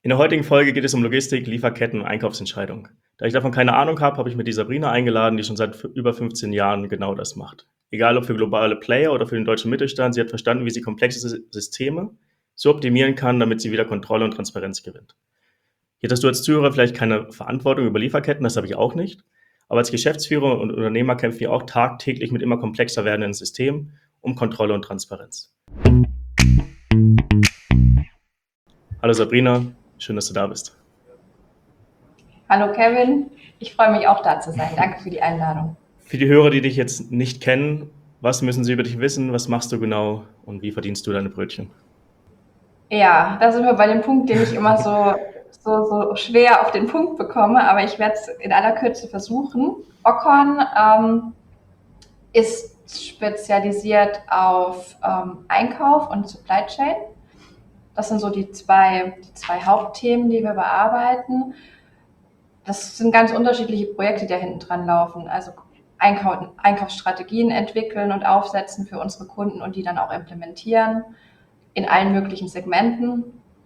In der heutigen Folge geht es um Logistik, Lieferketten und Einkaufsentscheidungen. Da ich davon keine Ahnung habe, habe ich mir die Sabrina eingeladen, die schon seit über 15 Jahren genau das macht. Egal ob für globale Player oder für den deutschen Mittelstand, sie hat verstanden, wie sie komplexe Systeme so optimieren kann, damit sie wieder Kontrolle und Transparenz gewinnt. Jetzt hast du als Zuhörer vielleicht keine Verantwortung über Lieferketten, das habe ich auch nicht. Aber als Geschäftsführer und Unternehmer kämpfen wir auch tagtäglich mit immer komplexer werdenden Systemen um Kontrolle und Transparenz. Hallo Sabrina, schön, dass du da bist. Hallo Kevin, ich freue mich auch da zu sein. Danke für die Einladung. Für die Hörer, die dich jetzt nicht kennen, was müssen sie über dich wissen? Was machst du genau und wie verdienst du deine Brötchen? Ja, da sind wir bei dem Punkt, den ich immer so schwer auf den Punkt bekomme, aber ich werde es in aller Kürze versuchen. Ocon ist spezialisiert auf Einkauf und Supply Chain. Das sind so die zwei Hauptthemen, die wir bearbeiten. Das sind ganz unterschiedliche Projekte, die da hinten dran laufen. Also Einkaufsstrategien entwickeln und aufsetzen für unsere Kunden und die dann auch implementieren in allen möglichen Segmenten.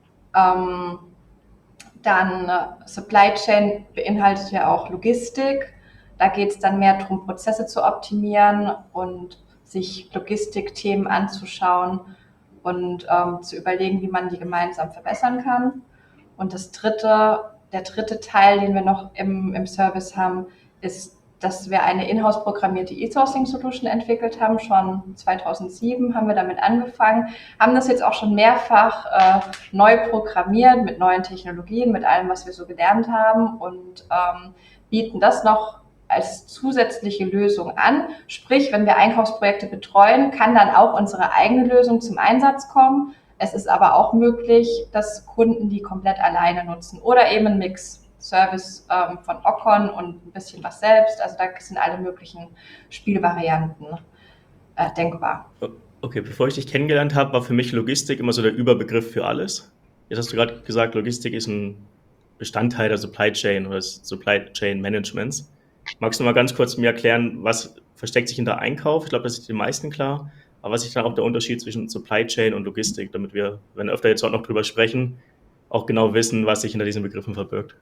Dann Supply Chain beinhaltet ja auch Logistik. Da geht es dann mehr darum, Prozesse zu optimieren und sich Logistikthemen anzuschauen und zu überlegen, wie man die gemeinsam verbessern kann. Und der dritte Teil, den wir noch im Service haben, ist, dass wir eine in-house programmierte E-Sourcing-Solution entwickelt haben. Schon 2007 haben wir damit angefangen, haben das jetzt auch schon mehrfach neu programmiert mit neuen Technologien, mit allem, was wir so gelernt haben und bieten das noch als zusätzliche Lösung an. Sprich, wenn wir Einkaufsprojekte betreuen, kann dann auch unsere eigene Lösung zum Einsatz kommen. Es ist aber auch möglich, dass Kunden die komplett alleine nutzen oder eben ein Mix. Service von Ocon und ein bisschen was selbst. Also da sind alle möglichen Spielvarianten denkbar. Okay, bevor ich dich kennengelernt habe, war für mich Logistik immer so der Überbegriff für alles. Jetzt hast du gerade gesagt, Logistik ist ein Bestandteil der Supply Chain oder des Supply Chain Managements. Magst du mal ganz kurz mir erklären, was versteckt sich hinter Einkauf? Ich glaube, das ist den meisten klar. Aber was ist dann auch der Unterschied zwischen Supply Chain und Logistik, damit wir, wenn wir öfter jetzt auch noch drüber sprechen, auch genau wissen, was sich hinter diesen Begriffen verbirgt?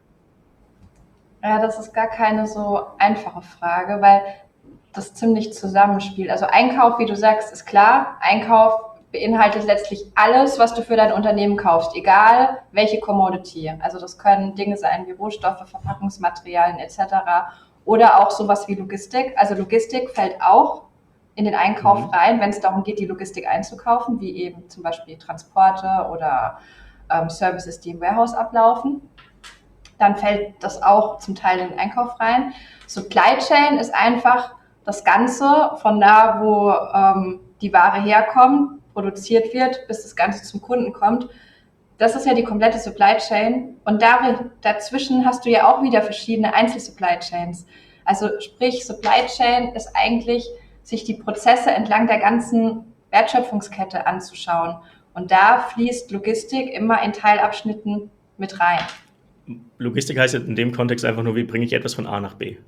Ja, das ist gar keine so einfache Frage, weil das ziemlich zusammenspielt. Also Einkauf, wie du sagst, ist klar. Einkauf beinhaltet letztlich alles, was du für dein Unternehmen kaufst, egal welche Commodity. Also das können Dinge sein wie Rohstoffe, Verpackungsmaterialien etc. Oder auch sowas wie Logistik. Also Logistik fällt auch in den Einkauf rein, wenn es darum geht, die Logistik einzukaufen, wie eben zum Beispiel Transporte oder Services, die im Warehouse ablaufen. Dann fällt das auch zum Teil in den Einkauf rein. Supply Chain ist einfach das Ganze von da, wo die Ware herkommt, produziert wird, bis das Ganze zum Kunden kommt. Das ist ja die komplette Supply Chain. Und dazwischen hast du ja auch wieder verschiedene Einzel-Supply Chains. Also sprich, Supply Chain ist eigentlich, sich die Prozesse entlang der ganzen Wertschöpfungskette anzuschauen. Und da fließt Logistik immer in Teilabschnitten mit rein. Logistik heißt in dem Kontext einfach nur, wie bringe ich etwas von A nach B.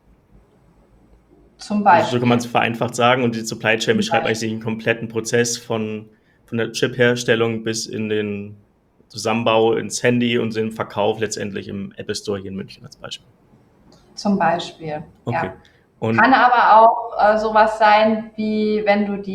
Zum Also so kann man Beispiel. es vereinfacht sagen. Und die Supply Chain beschreibt eigentlich den kompletten Prozess von der Chip-Herstellung bis in den Zusammenbau ins Handy und den Verkauf letztendlich im Apple Store hier in München als Beispiel. Zum Beispiel, Okay. ja. Kann Und aber auch sowas sein, wie wenn du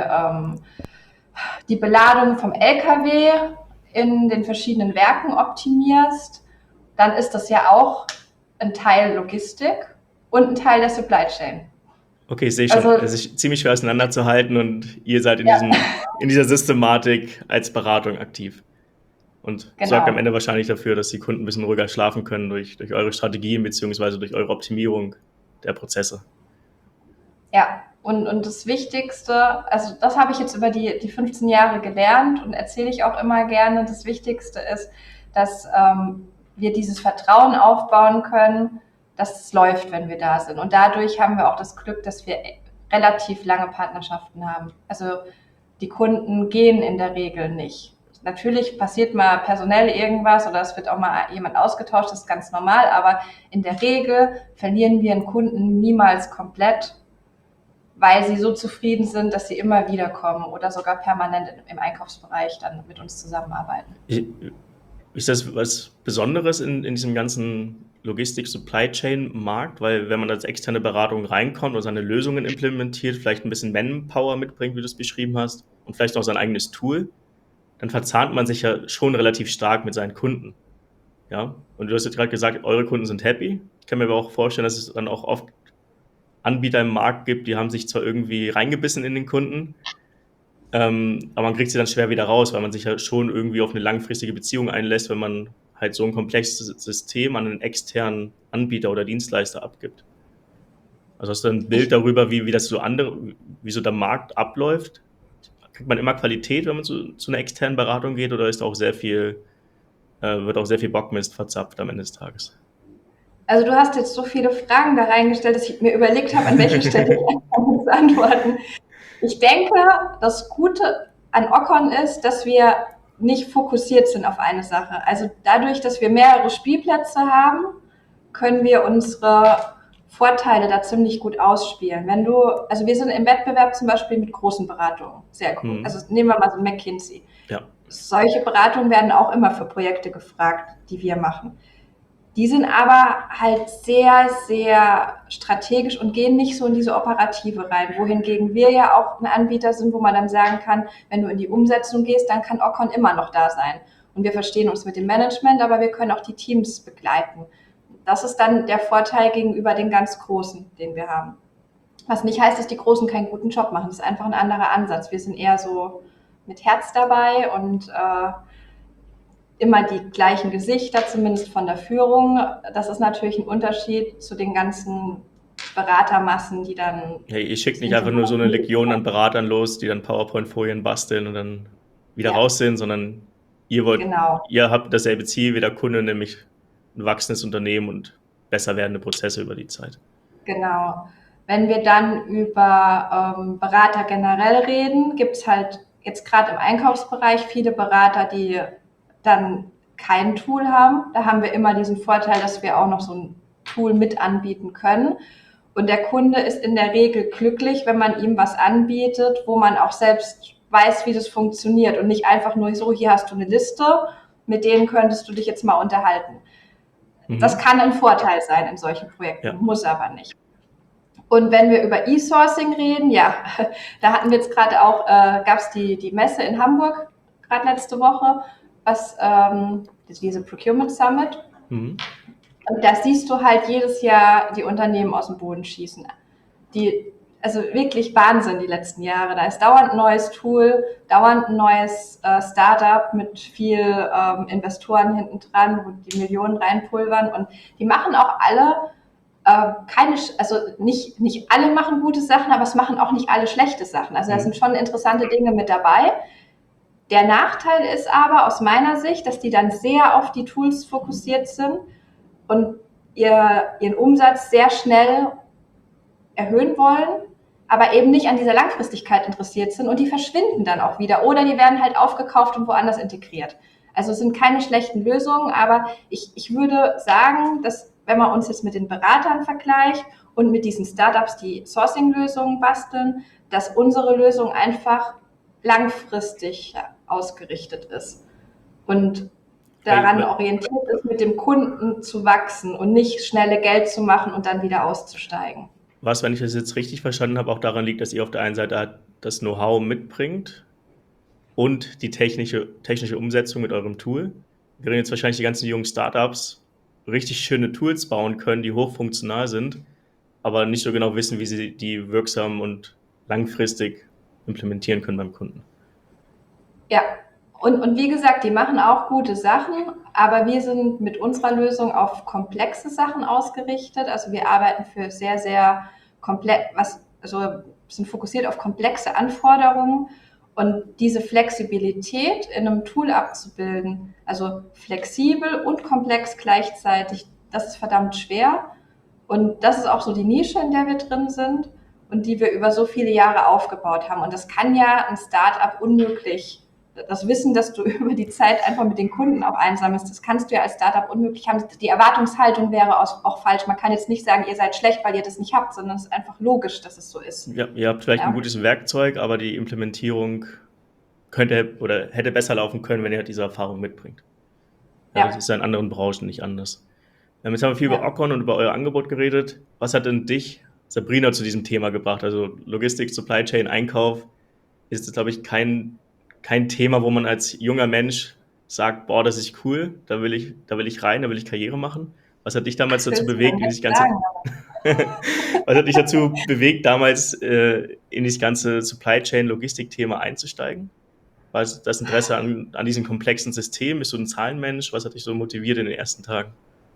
die Beladung vom LKW in den verschiedenen Werken optimierst, dann ist das ja auch ein Teil Logistik und ein Teil der Supply Chain. okay, ich sehe schon, Also, es ist ziemlich schwer auseinanderzuhalten und ihr seid ja, in dieser Systematik als Beratung aktiv. Und sorgt am genau. Ende wahrscheinlich dafür, dass die Kunden ein bisschen ruhiger schlafen können durch eure Strategien beziehungsweise durch eure Optimierung der Prozesse. Ja, und das Wichtigste, also das habe ich jetzt über die 15 Jahre gelernt und erzähle ich auch immer gerne. Das Wichtigste ist, dass wir dieses Vertrauen aufbauen können, dass es läuft, wenn wir da sind. Und dadurch haben wir auch das Glück, dass wir relativ lange Partnerschaften haben. Also die Kunden gehen in der Regel nicht. Natürlich passiert mal personell irgendwas oder es wird auch mal jemand ausgetauscht, das ist ganz normal, aber in der Regel verlieren wir einen Kunden niemals komplett, weil sie so zufrieden sind, dass sie immer wieder kommen oder sogar permanent im Einkaufsbereich dann mit uns zusammenarbeiten. Ich, Ist das was Besonderes in diesem ganzen Logistik-Supply-Chain-Markt? Weil wenn man als externe Beratung reinkommt und seine Lösungen implementiert, vielleicht ein bisschen Manpower mitbringt, wie du es beschrieben hast, und vielleicht auch sein eigenes Tool, dann verzahnt man sich ja schon relativ stark mit seinen Kunden. Ja? Und du hast jetzt gerade gesagt, eure Kunden sind happy. Ich kann mir aber auch vorstellen, dass es dann auch oft Anbieter im Markt gibt, die haben sich zwar irgendwie reingebissen in den Kunden, aber man kriegt sie dann schwer wieder raus, weil man sich ja schon irgendwie auf eine langfristige Beziehung einlässt, wenn man halt so ein komplexes System an einen externen Anbieter oder Dienstleister abgibt. Also hast du ein Bild Ich, darüber, wie das so wie so der Markt abläuft? Kriegt man immer Qualität, wenn man zu einer externen Beratung geht, oder ist auch wird auch sehr viel Bockmist verzapft am Ende des Tages? also du hast jetzt so viele Fragen da reingestellt, dass ich mir überlegt habe, an welcher Stelle ich anfange zu antworten. Ich denke, das Gute an Ocon ist, dass wir nicht fokussiert sind auf eine Sache. Also dadurch, dass wir mehrere Spielplätze haben, können wir unsere Vorteile da ziemlich gut ausspielen. Also wir sind im Wettbewerb zum Beispiel mit großen Beratungen sehr gut. Mhm. Also nehmen wir mal so McKinsey. Ja. Solche Beratungen werden auch immer für Projekte gefragt, die wir machen. Die sind aber halt sehr, sehr strategisch und gehen nicht so in diese Operative rein. Wohingegen wir ja auch ein Anbieter sind, wo man dann sagen kann, wenn du in die Umsetzung gehst, dann kann Ocon immer noch da sein. Und wir verstehen uns mit dem Management, aber wir können auch die Teams begleiten. Das ist dann der Vorteil gegenüber den ganz Großen, den wir haben. Was nicht heißt, dass die Großen keinen guten Job machen. Das ist einfach ein anderer Ansatz. Wir sind eher so mit Herz dabei und immer die gleichen Gesichter, zumindest von der Führung. Das ist natürlich ein Unterschied zu den ganzen Beratermassen, die dann Hey, ihr schickt nicht einfach nur so eine Legion an Beratern los, die dann PowerPoint-Folien basteln und dann wieder ja, raus sind, sondern genau, ihr habt dasselbe Ziel wie der Kunde, nämlich ein wachsendes Unternehmen und besser werdende Prozesse über die Zeit. genau. Wenn wir dann über Berater generell reden, gibt es halt jetzt gerade im Einkaufsbereich viele Berater, die dann kein Tool haben. Da haben wir immer diesen Vorteil, dass wir auch noch so ein Tool mit anbieten können. Und der Kunde ist in der Regel glücklich, wenn man ihm was anbietet, wo man auch selbst weiß, wie das funktioniert und nicht einfach nur so, hier hast du eine Liste, mit denen könntest du dich jetzt mal unterhalten. Das Mhm. kann ein Vorteil sein in solchen Projekten, Ja. muss aber nicht. Und wenn wir über E-Sourcing reden, ja, da hatten wir jetzt gerade auch, gab es die Messe in Hamburg, gerade letzte Woche, das ist diese Procurement Summit. Mhm. Und da siehst du halt jedes Jahr die Unternehmen aus dem Boden schießen. Also wirklich Wahnsinn die letzten Jahre. Da ist dauernd ein neues Tool, dauernd ein neues Startup mit viel Investoren hinten dran, wo die Millionen reinpulvern. Und die machen auch alle also nicht alle machen gute Sachen, aber es machen auch nicht alle schlechte Sachen. Also da sind schon interessante Dinge mit dabei. Der Nachteil ist aber aus meiner Sicht, dass die dann sehr auf die Tools fokussiert sind und ihren Umsatz sehr schnell erhöhen wollen, aber eben nicht an dieser Langfristigkeit interessiert sind und die verschwinden dann auch wieder oder die werden halt aufgekauft und woanders integriert. Also es sind keine schlechten Lösungen, aber ich würde sagen, dass wenn man uns jetzt mit den Beratern vergleicht und mit diesen Startups, die Sourcing-Lösungen basteln, dass unsere Lösung einfach langfristig ausgerichtet ist und daran orientiert ist, mit dem Kunden zu wachsen und nicht schnelle Geld zu machen und dann wieder auszusteigen. Was, wenn ich das jetzt richtig verstanden habe, auch daran liegt, dass ihr auf der einen Seite das Know-how mitbringt und die technische Umsetzung mit eurem Tool. Während jetzt wahrscheinlich die ganzen jungen Startups richtig schöne Tools bauen können, die hochfunktional sind, aber nicht so genau wissen, wie sie die wirksam und langfristig implementieren können beim Kunden. Ja, und wie gesagt, die machen auch gute Sachen, aber wir sind mit unserer Lösung auf komplexe Sachen ausgerichtet. Also wir arbeiten für sehr, sehr also sind fokussiert auf komplexe Anforderungen und diese Flexibilität in einem Tool abzubilden, also flexibel und komplex gleichzeitig, das ist verdammt schwer. Und das ist auch so die Nische, in der wir drin sind und die wir über so viele Jahre aufgebaut haben. Und das kann ja ein Startup unmöglich. Das Wissen, dass du über die Zeit einfach mit den Kunden auch einsammelst, das kannst du ja als Startup unmöglich haben. Die Erwartungshaltung wäre auch falsch. Man kann jetzt nicht sagen, ihr seid schlecht, weil ihr das nicht habt, sondern es ist einfach logisch, dass es so ist. Ja, ihr habt vielleicht ein Ja, gutes Werkzeug, aber die Implementierung könnte oder hätte besser laufen können, wenn ihr diese Erfahrung mitbringt. Ja, das Ja, ist ja in anderen Branchen nicht anders. Jetzt haben wir viel über ja. Ocon und über euer Angebot geredet. Was hat denn dich, Sabrina, zu diesem Thema gebracht? Also Logistik, Supply Chain, Einkauf ist jetzt, glaube ich, kein Thema, wo man als junger Mensch sagt, boah, das ist cool, da will ich rein, da will ich Karriere machen. Was hat dich damals Das dazu willst du dann bewegt, in nicht dieses ganze, sagen. was hat dich dazu bewegt, damals in dieses ganze Supply Chain Logistik-Thema einzusteigen? War es das Interesse an diesem komplexen System? Bist du ein Zahlenmensch? Was hat dich so motiviert in den ersten Tagen?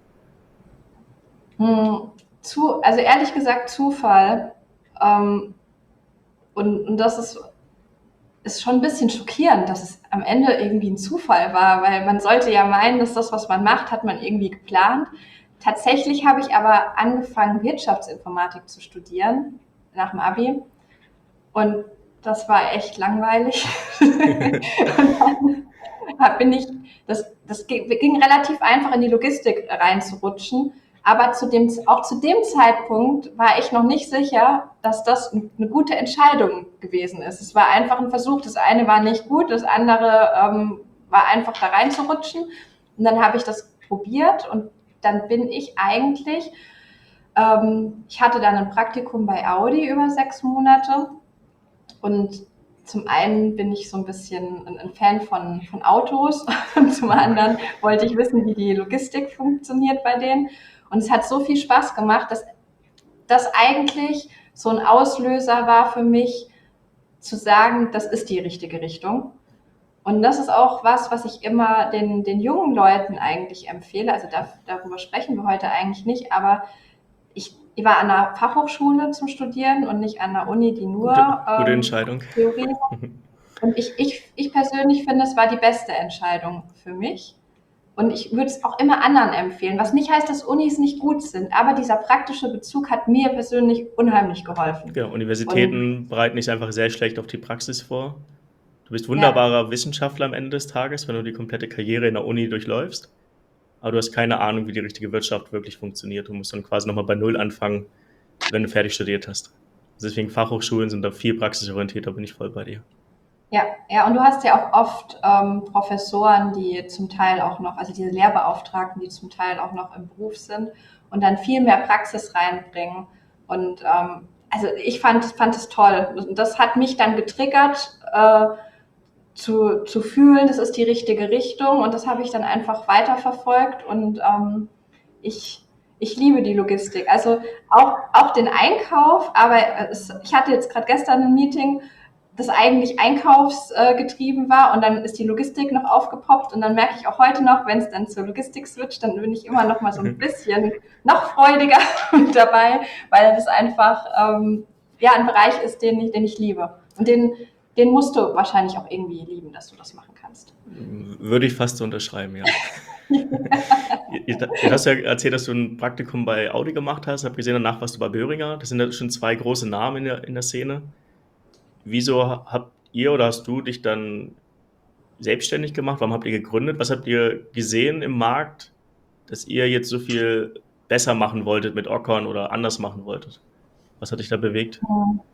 Hm, also ehrlich gesagt Zufall. Ähm, und das ist schon ein bisschen schockierend, dass es am Ende irgendwie ein Zufall war, weil man sollte ja meinen, dass das, was man macht, hat man irgendwie geplant. Tatsächlich habe ich aber angefangen, Wirtschaftsinformatik zu studieren nach dem Abi. Und das war echt langweilig. Und dann bin ich, das ging relativ einfach in die Logistik reinzurutschen. Aber auch zu dem Zeitpunkt war ich noch nicht sicher, dass das eine gute Entscheidung gewesen ist. Es war einfach ein Versuch. Das eine war nicht gut, das andere war einfach da reinzurutschen. Und dann habe ich das probiert und dann bin ich eigentlich, ich hatte dann ein Praktikum bei Audi über 6 Monate und zum einen bin ich so ein bisschen ein Fan von Autos und zum anderen wollte ich wissen, wie die Logistik funktioniert bei denen. Und es hat so viel Spaß gemacht, dass das eigentlich so ein Auslöser war für mich, zu sagen, das ist die richtige Richtung. Und das ist auch was ich immer den jungen Leuten eigentlich empfehle. Also darüber sprechen wir heute eigentlich nicht, aber ich war an einer Fachhochschule zum Studieren und nicht an einer Uni, die nur Gute Entscheidung. Theorie. Und ich persönlich finde, es war die beste Entscheidung für mich. Und ich würde es auch immer anderen empfehlen, was nicht heißt, dass Unis nicht gut sind, aber dieser praktische Bezug hat mir persönlich unheimlich geholfen. Genau, Und Universitäten bereiten dich einfach sehr schlecht auf die Praxis vor. Du bist ja, wunderbarer Wissenschaftler am Ende des Tages, wenn du die komplette Karriere in der Uni durchläufst. Aber du hast keine Ahnung, wie die richtige Wirtschaft wirklich funktioniert. Du musst dann quasi nochmal bei Null anfangen, wenn du fertig studiert hast. Deswegen Fachhochschulen sind da viel praxisorientierter, bin ich voll bei dir. ja, ja, und du hast ja auch oft Professoren, die zum Teil auch noch, also diese Lehrbeauftragten, die zum Teil auch noch im Beruf sind und dann viel mehr Praxis reinbringen. Und also ich fand es toll. Und das hat mich dann getriggert, zu fühlen, das ist die richtige Richtung. Und das habe ich dann einfach weiterverfolgt. Und ich liebe die Logistik. Also auch den Einkauf, aber ich hatte jetzt gerade gestern ein Meeting, das eigentlich einkaufsgetrieben war und dann ist die Logistik noch aufgepoppt und dann merke ich auch heute noch, wenn es dann zur Logistik switcht, dann bin ich immer noch mal so ein bisschen noch freudiger mit dabei, weil das einfach ja ein Bereich ist, den ich liebe und den musst du wahrscheinlich auch irgendwie lieben, dass du das machen kannst. Würde ich fast so unterschreiben, ja. Jetzt hast du ja erzählt, dass du ein Praktikum bei Audi gemacht hast. Ich habe gesehen, danach warst du bei Böhringer. Das sind ja schon zwei große Namen in der Szene. Wieso habt ihr oder hast du dich dann selbstständig gemacht? Warum habt ihr gegründet? Was habt ihr gesehen im Markt, dass ihr jetzt so viel besser machen wolltet mit Ocon oder anders machen wolltet? Was hat dich da bewegt?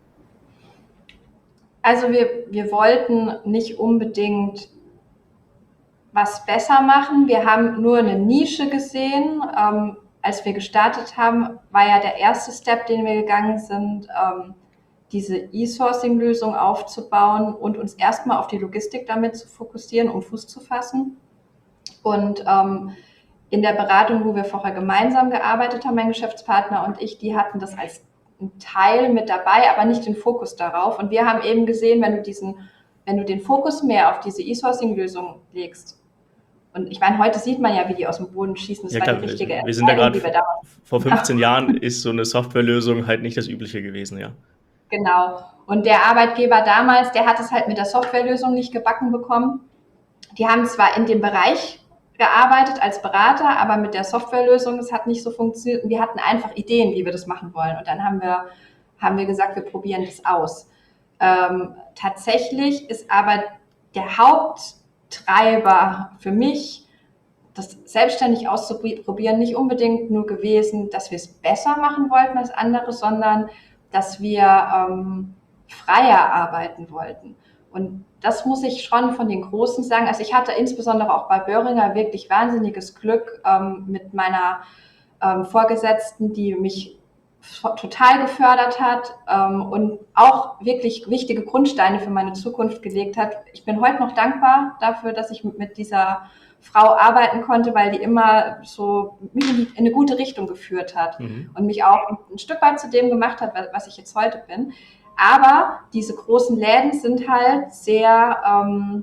Also wir wollten nicht unbedingt was besser machen. Wir haben nur eine Nische gesehen. Als wir gestartet haben, war ja der erste Step, den wir gegangen sind, diese E-Sourcing-Lösung aufzubauen und uns erstmal auf die Logistik damit zu fokussieren, um Fuß zu fassen. Und in der Beratung, wo wir vorher gemeinsam gearbeitet haben, mein Geschäftspartner und ich, die hatten das als ein Teil mit dabei, aber nicht den Fokus darauf. Und wir haben eben gesehen, wenn du den Fokus mehr auf diese E-Sourcing-Lösung legst, und ich meine, heute sieht man ja, wie die aus dem Boden schießen. Das Ja war die klar, richtige wir sind da Entscheidung, gerade die wir damals vor gemacht 15 haben. Jahren ist so eine Softwarelösung halt nicht das Übliche gewesen, ja. Genau. Und der Arbeitgeber damals, der hat es halt mit der Softwarelösung nicht gebacken bekommen. Die haben zwar in dem Bereich gearbeitet als Berater, aber mit der Softwarelösung, das hat nicht so funktioniert. Und wir hatten einfach Ideen, wie wir das machen wollen. Und dann haben wir gesagt, wir probieren das aus. Tatsächlich ist aber der Haupttreiber für mich, das selbstständig auszuprobieren, nicht unbedingt nur gewesen, dass wir es besser machen wollten als andere, sondern dass wir freier arbeiten wollten. Und das muss ich schon von den Großen sagen. Also ich hatte insbesondere auch bei Boehringer wirklich wahnsinniges Glück mit meiner Vorgesetzten, die mich total gefördert hat und auch wirklich wichtige Grundsteine für meine Zukunft gelegt hat. Ich bin heute noch dankbar dafür, dass ich mit dieser Frau arbeiten konnte, weil die immer so mich in eine gute Richtung geführt hat und mich auch ein Stück weit zu dem gemacht hat, was ich jetzt heute bin. Aber diese großen Läden sind halt sehr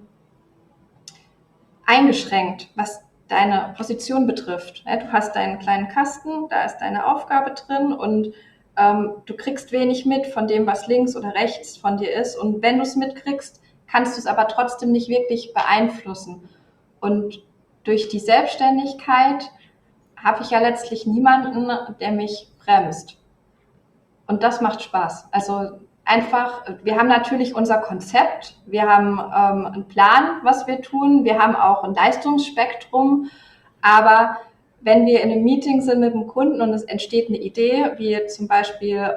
eingeschränkt, was deine Position betrifft. Du hast deinen kleinen Kasten, da ist deine Aufgabe drin und du kriegst wenig mit von dem, was links oder rechts von dir ist. Und wenn du es mitkriegst, kannst du es aber trotzdem nicht wirklich beeinflussen. Und durch die Selbstständigkeit habe ich ja letztlich niemanden, der mich bremst. Und das macht Spaß. Also einfach, wir haben natürlich unser Konzept, wir haben einen Plan, was wir tun, wir haben auch ein Leistungsspektrum, aber wenn wir in einem Meeting sind mit dem Kunden und es entsteht eine Idee, wie zum Beispiel,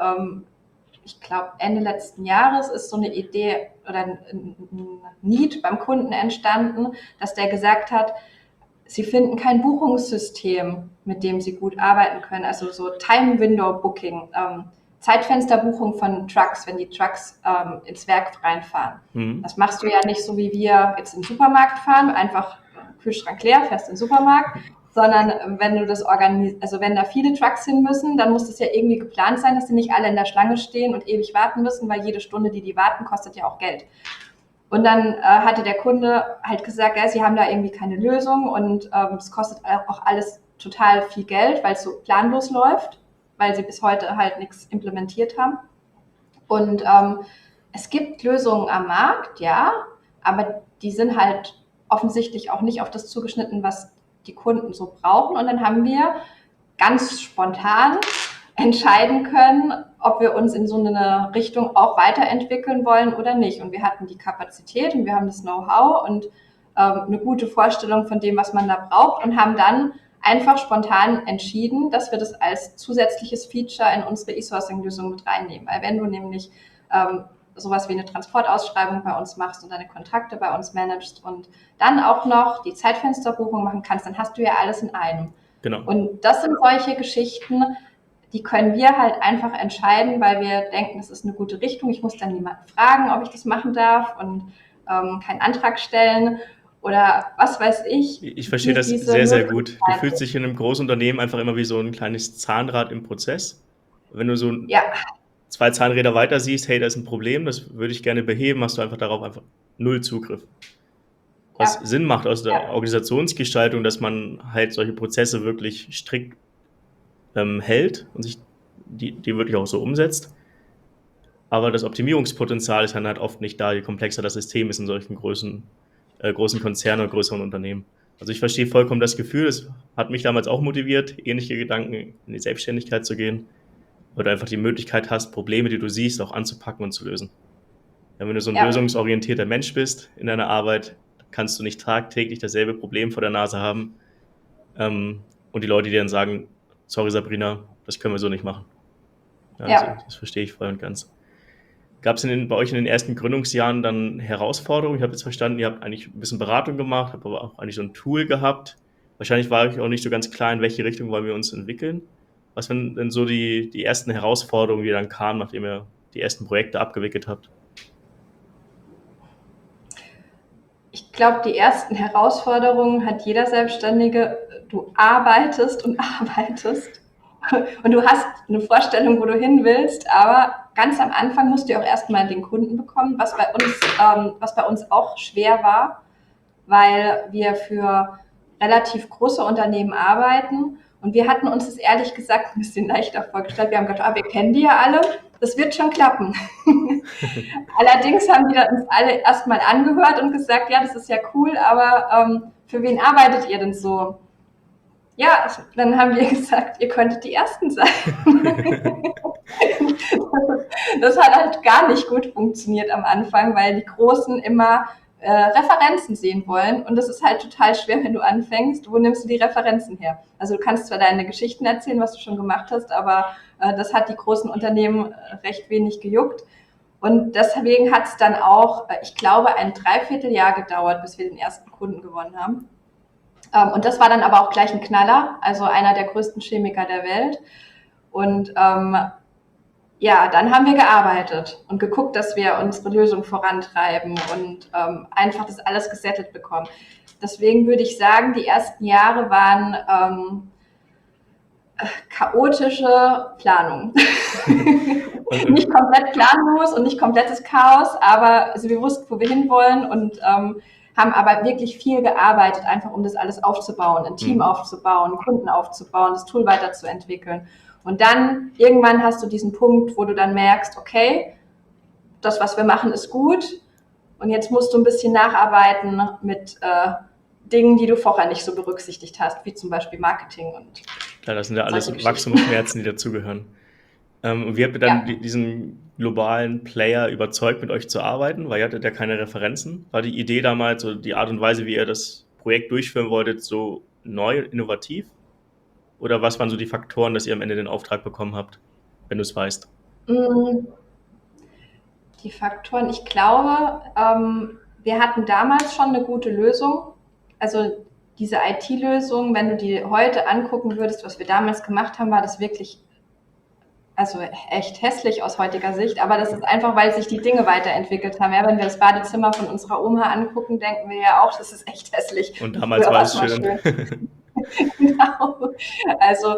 ich glaube Ende letzten Jahres ist so eine Idee oder ein Need beim Kunden entstanden, dass der gesagt hat, sie finden kein Buchungssystem, mit dem sie gut arbeiten können, also so Time Window Booking, Zeitfensterbuchung von Trucks, wenn die Trucks ins Werk reinfahren. Das machst du ja nicht so, wie wir jetzt in den Supermarkt fahren, einfach Kühlschrank leer, fährst in den Supermarkt, sondern wenn du das also wenn da viele Trucks hin müssen, dann muss das ja irgendwie geplant sein, dass die nicht alle in der Schlange stehen und ewig warten müssen, weil jede Stunde, die warten, kostet ja auch Geld. Und dann hatte der Kunde halt gesagt, ja, sie haben da irgendwie keine Lösung und es kostet auch alles total viel Geld, weil es so planlos läuft, weil sie bis heute halt nichts implementiert haben. Und es gibt Lösungen am Markt, ja, aber die sind halt offensichtlich auch nicht auf das zugeschnitten, was die Kunden so brauchen. Und dann haben wir ganz spontan entscheiden können, ob wir uns in so eine Richtung auch weiterentwickeln wollen oder nicht. Und wir hatten die Kapazität und wir haben das Know-how und eine gute Vorstellung von dem, was man da braucht und haben dann einfach spontan entschieden, dass wir das als zusätzliches Feature in unsere E-Sourcing-Lösung mit reinnehmen. Weil wenn du nämlich sowas wie eine Transportausschreibung bei uns machst und deine Kontakte bei uns managst und dann auch noch die Zeitfensterbuchung machen kannst, dann hast du ja alles in einem. Genau. Und das sind solche Geschichten, die können wir halt einfach entscheiden, weil wir denken, das ist eine gute Richtung. Ich muss dann niemanden fragen, ob ich das machen darf und keinen Antrag stellen oder was weiß ich. Ich verstehe das sehr, sehr gut. Du fühlst dich in einem großen Unternehmen einfach immer wie so ein kleines Zahnrad im Prozess. Wenn du so Ja. 2 Zahnräder weiter siehst, hey, da ist ein Problem, das würde ich gerne beheben, hast du einfach darauf einfach null Zugriff. Was Sinn macht aus der Organisationsgestaltung, dass man halt solche Prozesse wirklich strikt hält und sich die wirklich auch so umsetzt. Aber das Optimierungspotenzial ist dann halt oft nicht da, je komplexer das System ist in solchen großen Konzernen oder größeren Unternehmen. Also ich verstehe vollkommen das Gefühl, es hat mich damals auch motiviert, ähnliche Gedanken in die Selbstständigkeit zu gehen, weil du einfach die Möglichkeit hast, Probleme, die du siehst, auch anzupacken und zu lösen. Ja, wenn du so ein lösungsorientierter Mensch bist in deiner Arbeit, kannst du nicht tagtäglich dasselbe Problem vor der Nase haben und die Leute, die dann sagen, sorry Sabrina, das können wir so nicht machen. Also das verstehe ich voll und ganz. Gab es bei euch in den ersten Gründungsjahren dann Herausforderungen? Ich habe jetzt verstanden, ihr habt eigentlich ein bisschen Beratung gemacht, habt aber auch eigentlich so ein Tool gehabt. Wahrscheinlich war euch auch nicht so ganz klar, in welche Richtung wollen wir uns entwickeln. Was waren denn so die ersten Herausforderungen, die dann kamen, nachdem ihr die ersten Projekte abgewickelt habt? Ich glaube, die ersten Herausforderungen hat jeder Selbstständige. Du arbeitest und arbeitest und du hast eine Vorstellung, wo du hin willst, aber ganz am Anfang musst du auch erstmal den Kunden bekommen, was bei uns auch schwer war, weil wir für relativ große Unternehmen arbeiten und wir hatten uns das ehrlich gesagt ein bisschen leichter vorgestellt. Wir haben gedacht, wir kennen die ja alle, das wird schon klappen. Allerdings haben die uns alle erstmal angehört und gesagt, ja, das ist ja cool, aber für wen arbeitet ihr denn so? Ja, dann haben wir gesagt, ihr könntet die Ersten sein. Das hat halt gar nicht gut funktioniert am Anfang, weil die Großen immer Referenzen sehen wollen. Und das ist halt total schwer, wenn du anfängst. Wo nimmst du die Referenzen her? Also du kannst zwar deine Geschichten erzählen, was du schon gemacht hast, aber das hat die großen Unternehmen recht wenig gejuckt. Und deswegen hat es dann auch, ich glaube, ein Dreivierteljahr gedauert, bis wir den ersten Kunden gewonnen haben. Und das war dann aber auch gleich ein Knaller, also einer der größten Chemiker der Welt. Und ja, dann haben wir gearbeitet und geguckt, dass wir unsere Lösung vorantreiben und einfach das alles gesettelt bekommen. Deswegen würde ich sagen, die ersten Jahre waren chaotische Planung. Nicht komplett planlos und nicht komplettes Chaos, aber also wir wussten, wo wir hinwollen und haben aber wirklich viel gearbeitet, einfach um das alles aufzubauen, ein Team aufzubauen, Kunden aufzubauen, das Tool weiterzuentwickeln. Und dann irgendwann hast du diesen Punkt, wo du dann merkst, okay, das, was wir machen, ist gut und jetzt musst du ein bisschen nacharbeiten mit Dingen, die du vorher nicht so berücksichtigt hast, wie zum Beispiel Marketing und Klar, das sind ja alles Wachstumsschmerzen, die dazugehören. Und wie habt ihr dann diesen globalen Player überzeugt, mit euch zu arbeiten? Weil ihr hattet ja keine Referenzen. War die Idee damals, so die Art und Weise, wie ihr das Projekt durchführen wolltet, so neu, innovativ? Oder was waren so die Faktoren, dass ihr am Ende den Auftrag bekommen habt, wenn du es weißt? Die Faktoren, ich glaube, wir hatten damals schon eine gute Lösung. Also diese IT-Lösung, wenn du die heute angucken würdest, was wir damals gemacht haben, war das wirklich, also echt hässlich aus heutiger Sicht. Aber das ist einfach, weil sich die Dinge weiterentwickelt haben. Ja, wenn wir das Badezimmer von unserer Oma angucken, denken wir ja auch, das ist echt hässlich. Und damals war es schön. Genau. Also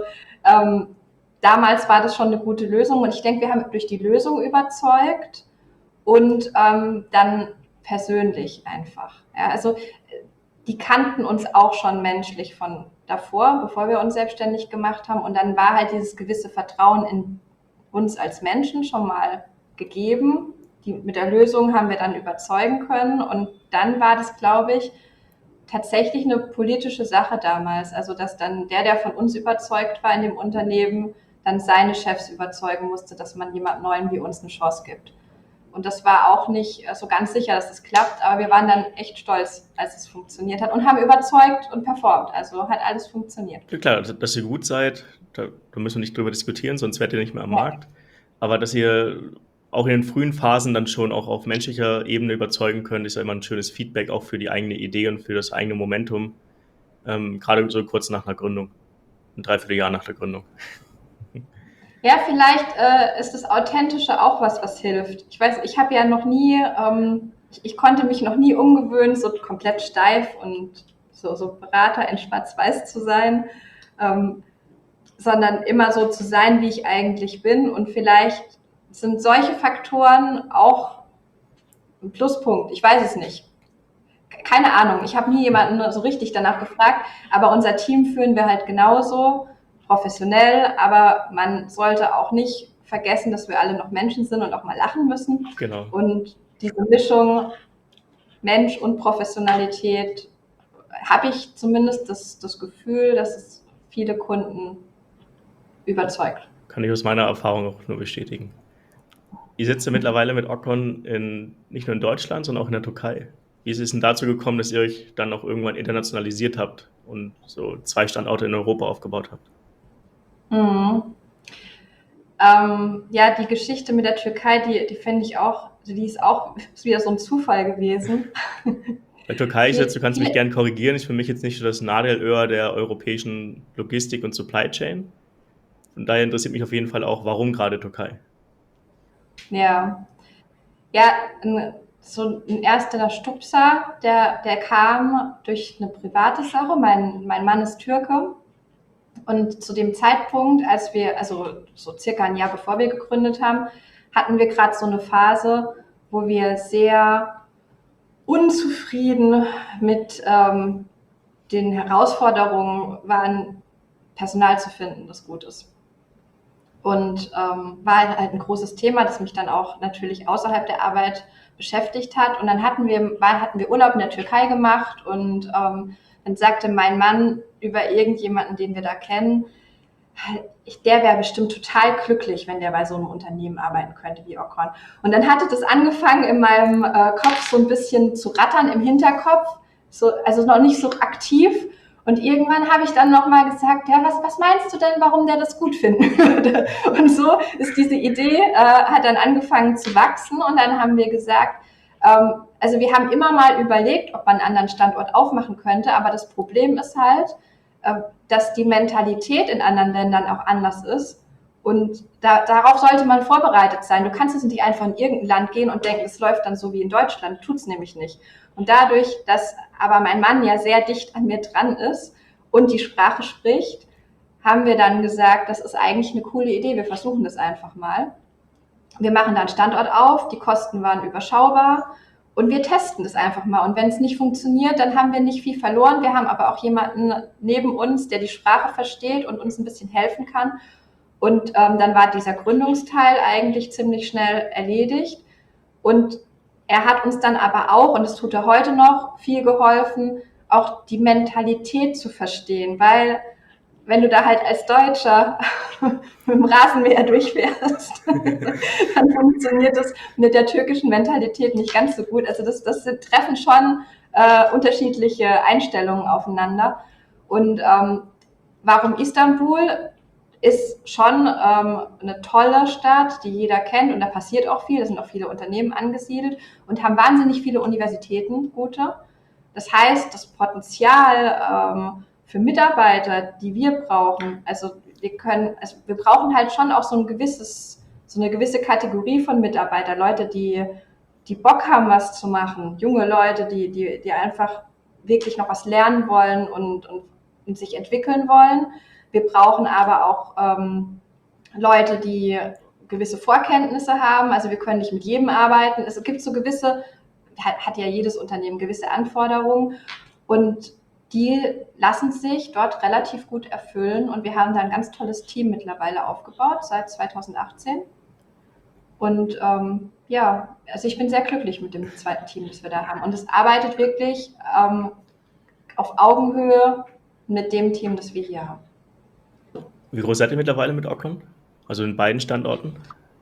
damals war das schon eine gute Lösung und ich denke, wir haben durch die Lösung überzeugt und dann persönlich einfach. Ja, also die kannten uns auch schon menschlich von davor, bevor wir uns selbstständig gemacht haben und dann war halt dieses gewisse Vertrauen in uns als Menschen schon mal gegeben. Mit der Lösung haben wir dann überzeugen können und dann war das, glaube ich, tatsächlich eine politische Sache damals. Also dass dann der von uns überzeugt war in dem Unternehmen, dann seine Chefs überzeugen musste, dass man jemand Neuen wie uns eine Chance gibt. Und das war auch nicht so ganz sicher, dass das klappt, aber wir waren dann echt stolz, als es funktioniert hat und haben überzeugt und performt. Also hat alles funktioniert. Ja, klar, dass ihr gut seid, da müssen wir nicht drüber diskutieren, sonst wärt ihr nicht mehr am Markt. Aber dass ihr auch in den frühen Phasen dann schon auch auf menschlicher Ebene überzeugen könnt, ist ja immer ein schönes Feedback auch für die eigene Idee und für das eigene Momentum, gerade so kurz nach einer Gründung, ein Dreivierteljahr nach der Gründung. Ja, vielleicht ist das Authentische auch was hilft. Ich weiß, ich habe ja noch nie, ich konnte mich noch nie umgewöhnen, so komplett steif und so Berater in Schwarz-Weiß zu sein, sondern immer so zu sein, wie ich eigentlich bin. Und vielleicht sind solche Faktoren auch ein Pluspunkt. Ich weiß es nicht. Keine Ahnung. Ich habe nie jemanden so richtig danach gefragt, aber unser Team führen wir halt genauso professionell, aber man sollte auch nicht vergessen, dass wir alle noch Menschen sind und auch mal lachen müssen. Genau. Und diese Mischung Mensch und Professionalität habe ich zumindest das Gefühl, dass es viele Kunden überzeugt. Kann ich aus meiner Erfahrung auch nur bestätigen. Ihr sitzt ja mittlerweile mit Okkon nicht nur in Deutschland, sondern auch in der Türkei. Wie ist es denn dazu gekommen, dass ihr euch dann auch irgendwann internationalisiert habt und so 2 Standorte in Europa aufgebaut habt? Ja, die Geschichte mit der Türkei, die finde ich auch, die ist auch wieder so ein Zufall gewesen. Bei Türkei ist jetzt, du kannst mich gerne korrigieren, ist für mich jetzt nicht so das Nadelöhr der europäischen Logistik und Supply Chain. Von daher interessiert mich auf jeden Fall auch, warum gerade Türkei? Ja, so ein erster Stupser, der kam durch eine private Sache. Mein Mann ist Türke. Und zu dem Zeitpunkt, als wir, also so circa ein Jahr bevor wir gegründet haben, hatten wir gerade so eine Phase, wo wir sehr unzufrieden mit den Herausforderungen waren, Personal zu finden, das gut ist. Und war halt ein großes Thema, das mich dann auch natürlich außerhalb der Arbeit beschäftigt hat. Und dann hatten wir Urlaub in der Türkei gemacht und dann sagte mein Mann über irgendjemanden, den wir da kennen, der wäre bestimmt total glücklich, wenn der bei so einem Unternehmen arbeiten könnte wie Okkon. Und dann hatte das angefangen in meinem Kopf so ein bisschen zu rattern im Hinterkopf, also noch nicht so aktiv. Und irgendwann habe ich dann nochmal gesagt, ja, was meinst du denn, warum der das gut finden würde? Und so ist diese Idee, hat dann angefangen zu wachsen und dann haben wir gesagt, also wir haben immer mal überlegt, ob man einen anderen Standort aufmachen könnte, aber das Problem ist halt, dass die Mentalität in anderen Ländern auch anders ist. Und darauf sollte man vorbereitet sein. Du kannst jetzt nicht einfach in irgendein Land gehen und denken, es läuft dann so wie in Deutschland. Tut's nämlich nicht. Und dadurch, dass aber mein Mann ja sehr dicht an mir dran ist und die Sprache spricht, haben wir dann gesagt, das ist eigentlich eine coole Idee. Wir versuchen das einfach mal. Wir machen da einen Standort auf, die Kosten waren überschaubar und wir testen das einfach mal. Und wenn es nicht funktioniert, dann haben wir nicht viel verloren. Wir haben aber auch jemanden neben uns, der die Sprache versteht und uns ein bisschen helfen kann. Und dann war dieser Gründungsteil eigentlich ziemlich schnell erledigt. Und er hat uns dann aber auch, und das tut er heute noch, viel geholfen, auch die Mentalität zu verstehen. Weil wenn du da halt als Deutscher mit dem Rasenmäher durchfährst, dann funktioniert das mit der türkischen Mentalität nicht ganz so gut. Also das treffen schon unterschiedliche Einstellungen aufeinander. Und warum Istanbul? Ist schon eine tolle Stadt, die jeder kennt und da passiert auch viel. Da sind auch viele Unternehmen angesiedelt und haben wahnsinnig viele Universitäten, gute. Das heißt, das Potenzial für Mitarbeiter, die wir brauchen, also wir brauchen halt schon auch so eine gewisse Kategorie von Mitarbeitern, Leute, die Bock haben, was zu machen, junge Leute, die einfach wirklich noch was lernen wollen und sich entwickeln wollen. Wir brauchen aber auch Leute, die gewisse Vorkenntnisse haben. Also wir können nicht mit jedem arbeiten. Es gibt so gewisse, hat ja jedes Unternehmen gewisse Anforderungen und die lassen sich dort relativ gut erfüllen. Und wir haben da ein ganz tolles Team mittlerweile aufgebaut, seit 2018. Und ja, also ich bin sehr glücklich mit dem zweiten Team, das wir da haben. Und es arbeitet wirklich auf Augenhöhe mit dem Team, das wir hier haben. Wie groß seid ihr mittlerweile mit Ocon? Also in beiden Standorten?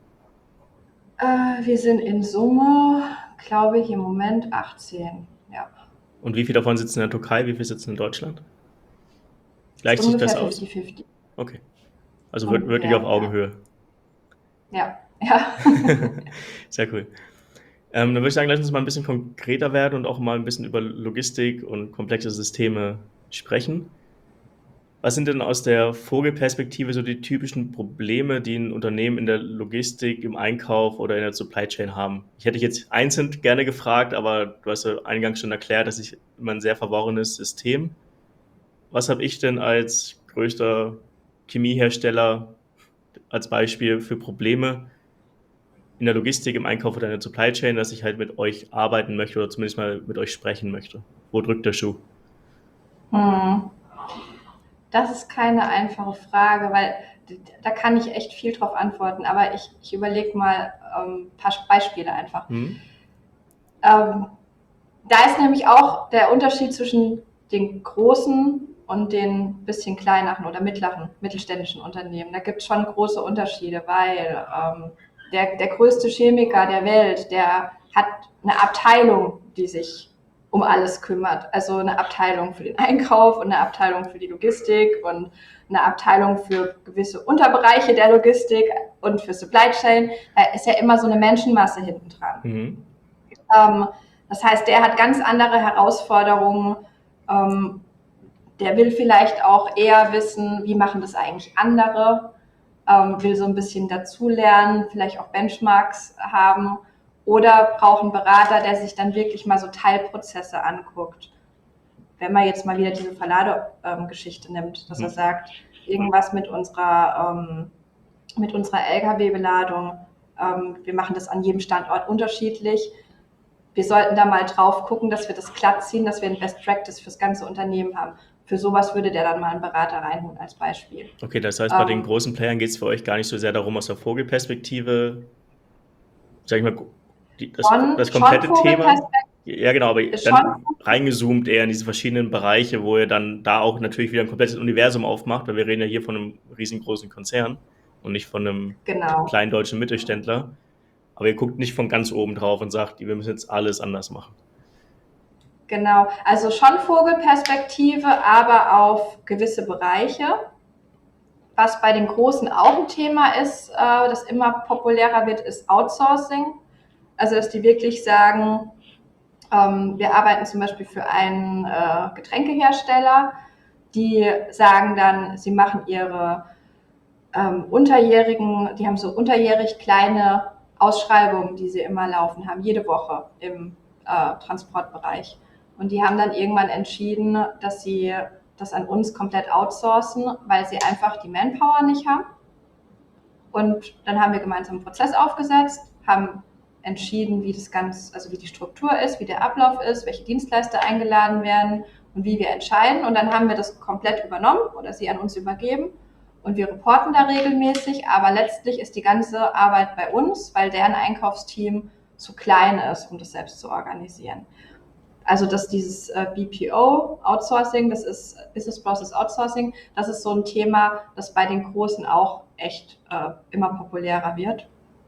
Wir sind in Summe, glaube ich, im Moment 18. Ja. Und wie viel davon sitzen in der Türkei, wie viel sitzen in Deutschland? Ist Gleicht sich das ungefähr aus? 50-50. Okay. Also wirklich Ungefähr, auf Augenhöhe. Ja, ja. Sehr cool. Dann würde ich sagen, lass uns mal ein bisschen konkreter werden und auch mal ein bisschen über Logistik und komplexe Systeme sprechen. Was sind denn aus der Vogelperspektive so die typischen Probleme, die ein Unternehmen in der Logistik, im Einkauf oder in der Supply Chain haben? Ich hätte dich jetzt einzeln gerne gefragt, aber du hast ja eingangs schon erklärt, das ist immer ein sehr verworrenes System. Was habe ich denn als größter Chemiehersteller als Beispiel für Probleme in der Logistik, im Einkauf oder in der Supply Chain, dass ich halt mit euch arbeiten möchte oder zumindest mal mit euch sprechen möchte? Wo drückt der Schuh? Das ist keine einfache Frage, weil da kann ich echt viel drauf antworten. Aber ich überlege mal ein paar Beispiele einfach. Da ist nämlich auch der Unterschied zwischen den großen und den bisschen kleineren oder mittelständischen Unternehmen. Da gibt es schon große Unterschiede, weil der größte Chemiker der Welt, der hat eine Abteilung, die sich um alles kümmert. Also eine Abteilung für den Einkauf und eine Abteilung für die Logistik und eine Abteilung für gewisse Unterbereiche der Logistik und für Supply Chain. Da ist ja immer so eine Menschenmasse hinten dran. Das heißt, der hat ganz andere Herausforderungen. Der will vielleicht auch eher wissen, wie machen das eigentlich andere, will so ein bisschen dazulernen, vielleicht auch Benchmarks haben oder braucht einen Berater, der sich dann wirklich mal so Teilprozesse anguckt. Wenn man jetzt mal wieder diese Verladegeschichte nimmt, dass er sagt, irgendwas mit unserer Lkw-Beladung, wir machen das an jedem Standort unterschiedlich. Wir sollten da mal drauf gucken, dass wir das glatt ziehen, dass wir ein Best Practice fürs ganze Unternehmen haben. Für sowas würde der dann mal einen Berater reinholen als Beispiel. Okay, das heißt, bei den großen Playern geht es für euch gar nicht so sehr darum, aus der Vogelperspektive, sag ich mal, das komplette Thema. Ja, genau, aber dann reingezoomt eher in diese verschiedenen Bereiche, wo ihr dann da auch natürlich wieder ein komplettes Universum aufmacht, weil wir reden ja hier von einem riesengroßen Konzern und nicht von einem kleinen deutschen Mittelständler. Aber ihr guckt nicht von ganz oben drauf und sagt, wir müssen jetzt alles anders machen. Genau, also schon Vogelperspektive, aber auf gewisse Bereiche. Was bei den Großen auch ein Thema ist, das immer populärer wird, ist Outsourcing. Also dass die wirklich sagen, wir arbeiten zum Beispiel für einen Getränkehersteller, die sagen dann, sie machen ihre Unterjährigen, die haben so unterjährig kleine Ausschreibungen, die sie immer laufen haben, jede Woche im Transportbereich. Und die haben dann irgendwann entschieden, dass sie das an uns komplett outsourcen, weil sie einfach die Manpower nicht haben. Und dann haben wir gemeinsam einen Prozess aufgesetzt, haben entschieden, wie das Ganze, also wie die Struktur ist, wie der Ablauf ist, welche Dienstleister eingeladen werden und wie wir entscheiden. Und dann haben wir das komplett übernommen oder sie an uns übergeben. Und wir reporten da regelmäßig, aber letztlich ist die ganze Arbeit bei uns, weil deren Einkaufsteam zu klein ist, um das selbst zu organisieren. Also dass dieses BPO Outsourcing, das ist Business Process Outsourcing, das ist so ein Thema, das bei den Großen auch echt immer populärer wird.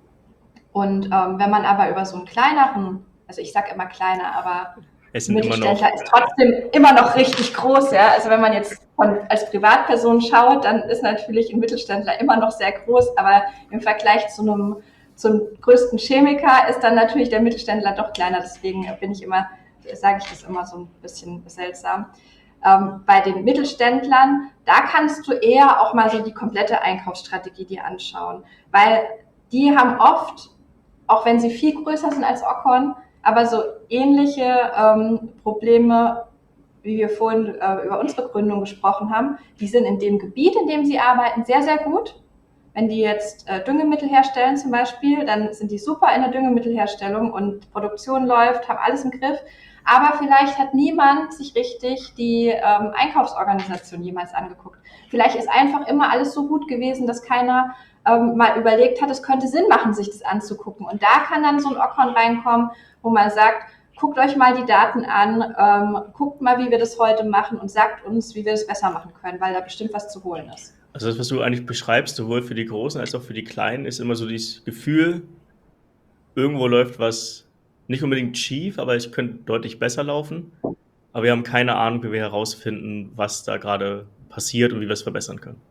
Und wenn man aber über so einen kleineren, also ich sage immer kleiner, aber Mittelständler ist trotzdem immer noch richtig groß, ja. Also wenn man jetzt als Privatperson schaut, dann ist natürlich ein Mittelständler immer noch sehr groß, aber im Vergleich zum größten Chemiker ist dann natürlich der Mittelständler doch kleiner. Deswegen sage ich das immer so ein bisschen seltsam. Bei den Mittelständlern, da kannst du eher auch mal so die komplette Einkaufsstrategie dir anschauen, weil die haben oft, auch wenn sie viel größer sind als Ocon, aber so ähnliche Probleme, wie wir vorhin über unsere Gründung gesprochen haben, die sind in dem Gebiet, in dem sie arbeiten, sehr, sehr gut. Wenn die jetzt Düngemittel herstellen zum Beispiel, dann sind die super in der Düngemittelherstellung und Produktion läuft, haben alles im Griff. Aber vielleicht hat niemand sich richtig die Einkaufsorganisation jemals angeguckt. Vielleicht ist einfach immer alles so gut gewesen, dass keiner mal überlegt hat, es könnte Sinn machen, sich das anzugucken. Und da kann dann so ein Ocon reinkommen, wo man sagt, guckt euch mal die Daten an, guckt mal, wie wir das heute machen und sagt uns, wie wir das besser machen können, weil da bestimmt was zu holen ist. Also das, was du eigentlich beschreibst, sowohl für die Großen als auch für die Kleinen, ist immer so dieses Gefühl, irgendwo läuft was nicht unbedingt schief, aber es könnte deutlich besser laufen. Aber wir haben keine Ahnung, wie wir herausfinden, was da gerade passiert und wie wir es verbessern können.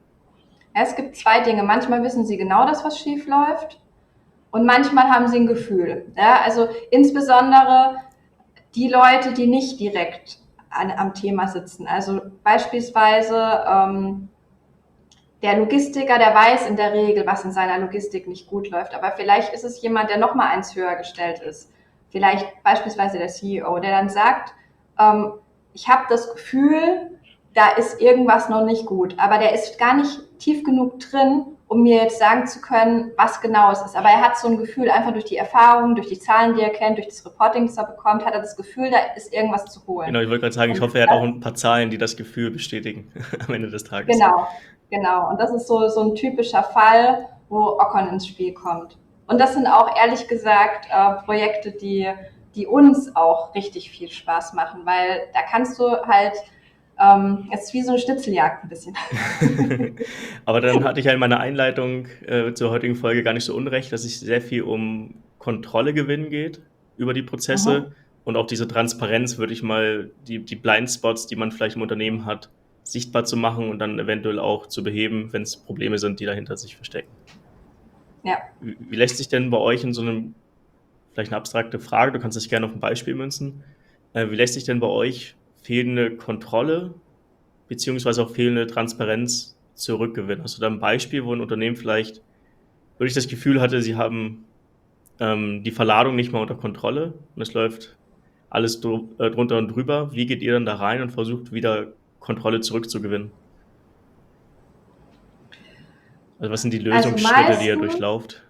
Es gibt zwei Dinge. Manchmal wissen sie genau, dass was schief läuft und manchmal haben sie ein Gefühl. Ja, also insbesondere die Leute, die nicht direkt am Thema sitzen. Also beispielsweise der Logistiker, der weiß in der Regel, was in seiner Logistik nicht gut läuft. Aber vielleicht ist es jemand, der noch mal eins höher gestellt ist. Vielleicht beispielsweise der CEO, der dann sagt, ich habe das Gefühl, da ist irgendwas noch nicht gut. Aber der ist gar nicht tief genug drin, um mir jetzt sagen zu können, was genau es ist. Aber er hat so ein Gefühl, einfach durch die Erfahrung, durch die Zahlen, die er kennt, durch das Reporting, das er bekommt, hat er das Gefühl, da ist irgendwas zu holen. Genau, ich wollte gerade sagen, ich hoffe, er hat auch ein paar Zahlen, die das Gefühl bestätigen am Ende des Tages. Genau. Und das ist so ein typischer Fall, wo Ocon ins Spiel kommt. Und das sind auch ehrlich gesagt Projekte, die uns auch richtig viel Spaß machen, weil da kannst du halt, es ist wie so eine Schnitzeljagd ein bisschen. Aber dann hatte ich ja in meiner Einleitung zur heutigen Folge gar nicht so unrecht, dass es sehr viel um Kontrolle gewinnen geht über die Prozesse und auch diese Transparenz, würde ich mal die Blindspots, die man vielleicht im Unternehmen hat, sichtbar zu machen und dann eventuell auch zu beheben, wenn es Probleme sind, die dahinter sich verstecken. Ja. Wie lässt sich denn bei euch in so einem, vielleicht eine abstrakte Frage, du kannst das gerne auf ein Beispiel münzen, wie lässt sich denn bei euch fehlende Kontrolle beziehungsweise auch fehlende Transparenz zurückgewinnen? Hast du da ein Beispiel, wo ein Unternehmen vielleicht wirklich das Gefühl hatte, sie haben die Verladung nicht mehr unter Kontrolle und es läuft alles drunter und drüber? Wie geht ihr dann da rein und versucht wieder Kontrolle zurückzugewinnen? Also was sind die Lösungsschritte, die ihr durchlauft?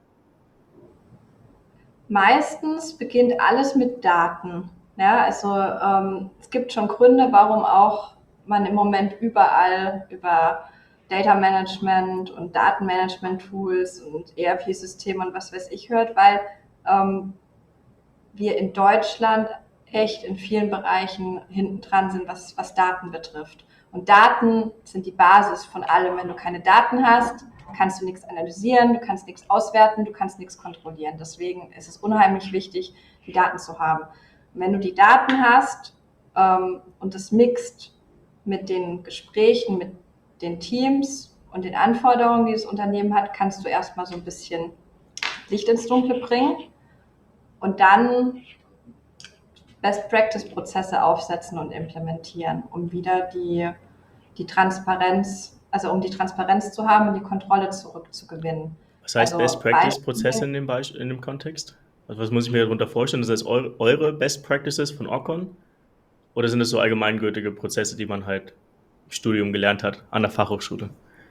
Meistens beginnt alles mit Daten. Ja, also es gibt schon Gründe, warum auch man im Moment überall über Data Management und Datenmanagement Tools und ERP-Systeme und was weiß ich hört, weil wir in Deutschland echt in vielen Bereichen hinten dran sind, was Daten betrifft. Und Daten sind die Basis von allem. Wenn du keine Daten hast, kannst du nichts analysieren, du kannst nichts auswerten, du kannst nichts kontrollieren. Deswegen ist es unheimlich wichtig, die Daten zu haben. wenn du die Daten hast und das mixt mit den Gesprächen, mit den Teams und den Anforderungen, die das Unternehmen hat, kannst du erstmal so ein bisschen Licht ins Dunkle bringen und dann Best-Practice-Prozesse aufsetzen und implementieren, um wieder die Transparenz, also um die Transparenz zu haben und die Kontrolle zurückzugewinnen. Was heißt Also Best-Practice-Prozesse in dem Kontext? Also was muss ich mir darunter vorstellen? Das heißt eure Best-Practices von Ocon? Oder sind das so allgemeingültige Prozesse, die man halt im Studium gelernt hat, an der Fachhochschule?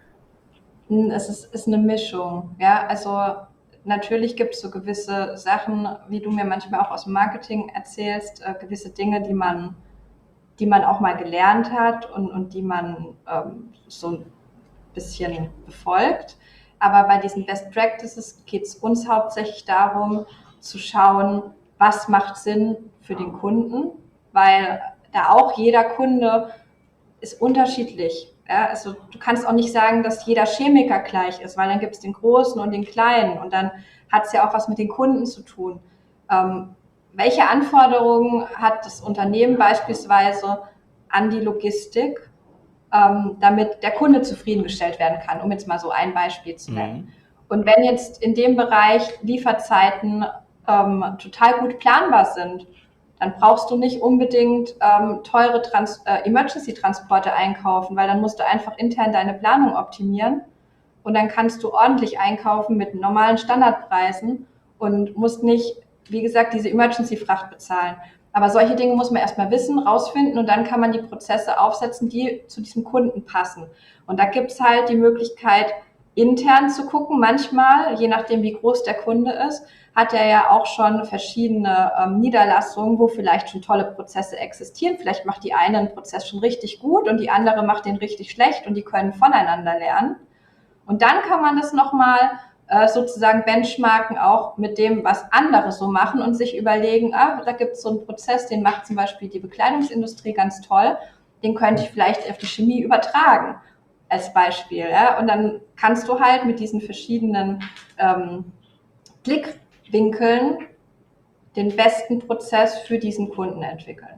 Es ist eine Mischung, ja, also natürlich gibt es so gewisse Sachen, wie du mir manchmal auch aus dem Marketing erzählst, gewisse Dinge, die man auch mal gelernt hat und die man so ein bisschen befolgt. Aber bei diesen Best Practices geht es uns hauptsächlich darum, zu schauen, was macht Sinn für den Kunden, weil da auch jeder Kunde ist unterschiedlich. Ja, also du kannst auch nicht sagen, dass jeder Chemiker gleich ist, weil dann gibt es den Großen und den Kleinen und dann hat es ja auch was mit den Kunden zu tun. Welche Anforderungen hat das Unternehmen beispielsweise an die Logistik, damit der Kunde zufriedengestellt werden kann, um jetzt mal so ein Beispiel zu nennen. Und wenn jetzt in dem Bereich Lieferzeiten total gut planbar sind, dann brauchst du nicht unbedingt teure Emergency-Transporte einkaufen, weil dann musst du einfach intern deine Planung optimieren und dann kannst du ordentlich einkaufen mit normalen Standardpreisen und musst nicht, wie gesagt, diese Emergency-Fracht bezahlen. Aber solche Dinge muss man erstmal wissen, rausfinden und dann kann man die Prozesse aufsetzen, die zu diesem Kunden passen. Und da gibt es halt die Möglichkeit, intern zu gucken. Manchmal, je nachdem wie groß der Kunde ist, hat er ja auch schon verschiedene Niederlassungen, wo vielleicht schon tolle Prozesse existieren. Vielleicht macht die eine einen Prozess schon richtig gut und die andere macht den richtig schlecht und die können voneinander lernen. Und dann kann man das nochmal sozusagen benchmarken auch mit dem, was andere so machen und sich überlegen, da gibt es so einen Prozess, den macht zum Beispiel die Bekleidungsindustrie ganz toll, den könnte ich vielleicht auf die Chemie übertragen als Beispiel. Ja? Und dann kannst du halt mit diesen verschiedenen Blickwinkeln den besten Prozess für diesen Kunden entwickeln.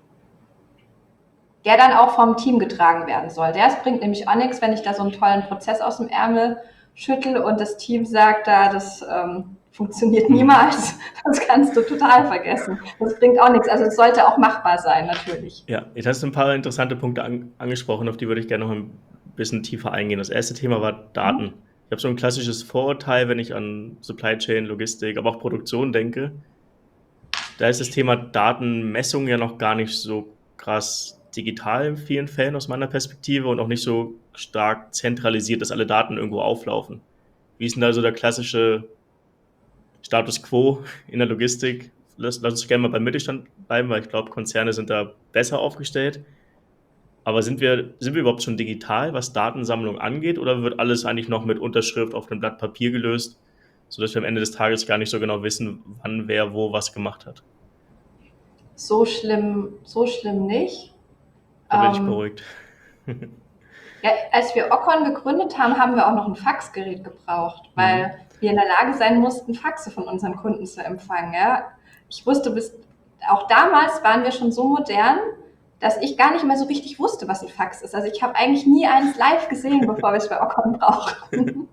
Der dann auch vom Team getragen werden soll. Es bringt nämlich auch nichts, wenn ich da so einen tollen Prozess aus dem Ärmel schüttel und das Team sagt, das funktioniert niemals. Das kannst du total vergessen. Das bringt auch nichts. Also es sollte auch machbar sein, natürlich. Ja, jetzt hast du ein paar interessante Punkte angesprochen, auf die würde ich gerne noch ein bisschen tiefer eingehen. Das erste Thema war Daten. Ich habe so ein klassisches Vorurteil, wenn ich an Supply Chain, Logistik, aber auch Produktion denke. Da ist das Thema Datenmessung ja noch gar nicht so krass digital in vielen Fällen aus meiner Perspektive und auch nicht so stark zentralisiert, dass alle Daten irgendwo auflaufen. Wie ist denn da so der klassische Status quo in der Logistik? Lass uns gerne mal beim Mittelstand bleiben, weil ich glaube, Konzerne sind da besser aufgestellt. Aber sind wir überhaupt schon digital, was Datensammlung angeht, oder wird alles eigentlich noch mit Unterschrift auf einem Blatt Papier gelöst, sodass wir am Ende des Tages gar nicht so genau wissen, wann wer wo was gemacht hat? So schlimm nicht. Da bin ich beruhigt. Ja, als wir Ocon gegründet haben, haben wir auch noch ein Faxgerät gebraucht, weil wir in der Lage sein mussten, Faxe von unseren Kunden zu empfangen. Ja. Ich wusste, auch damals waren wir schon so modern, dass ich gar nicht mehr so richtig wusste, was ein Fax ist. Also ich habe eigentlich nie eins live gesehen, bevor wir es bei Ocon brauchten.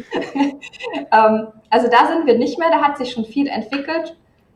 Also da sind wir nicht mehr, da hat sich schon viel entwickelt.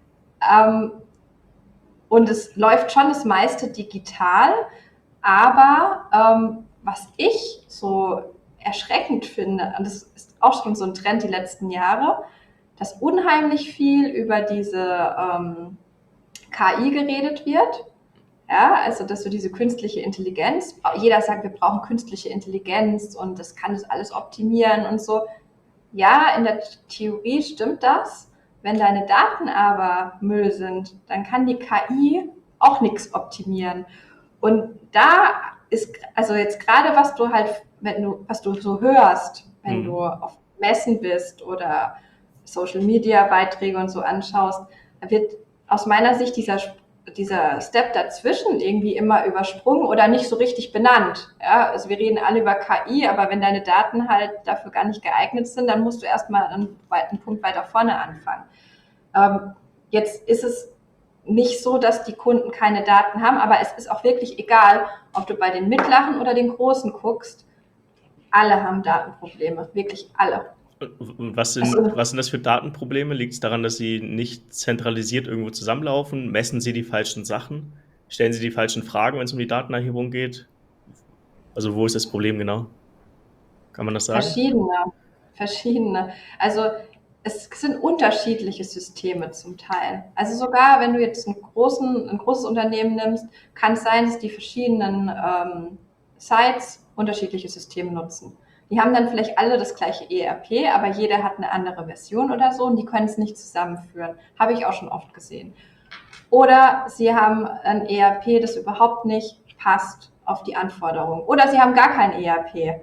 Und es läuft schon das meiste digital, aber was ich so erschreckend finde, und das ist auch schon so ein Trend die letzten Jahre, dass unheimlich viel über diese KI geredet wird. Ja, also dass so diese künstliche Intelligenz, jeder sagt, wir brauchen künstliche Intelligenz und das kann das alles optimieren und so. Ja, in der Theorie stimmt das. Wenn deine Daten aber Müll sind, dann kann die KI auch nichts optimieren. Und da ist, also jetzt gerade was du halt, was du so hörst, wenn du auf Messen bist oder Social Media Beiträge und so anschaust, da wird aus meiner Sicht dieser Step dazwischen irgendwie immer übersprungen oder nicht so richtig benannt. Ja, also wir reden alle über KI, aber wenn deine Daten halt dafür gar nicht geeignet sind, dann musst du erstmal einen Punkt weiter vorne anfangen. Jetzt ist es nicht so, dass die Kunden keine Daten haben, aber es ist auch wirklich egal, ob du bei den mittleren oder den großen guckst. Alle haben Datenprobleme, wirklich alle. Und was Also was sind das für Datenprobleme? Liegt es daran, dass sie nicht zentralisiert irgendwo zusammenlaufen? Messen sie die falschen Sachen? Stellen sie die falschen Fragen, wenn es um die Datenerhebung geht? Also wo ist das Problem genau? Kann man das sagen? verschiedene, verschiedene. Also es sind unterschiedliche Systeme zum Teil. Also sogar wenn du jetzt ein großes Unternehmen nimmst, kann es sein, dass die verschiedenen Sites unterschiedliche Systeme nutzen. Die haben dann vielleicht alle das gleiche ERP, aber jeder hat eine andere Version oder so und die können es nicht zusammenführen. Habe ich auch schon oft gesehen. Oder sie haben ein ERP, das überhaupt nicht passt auf die Anforderungen. Oder sie haben gar kein ERP.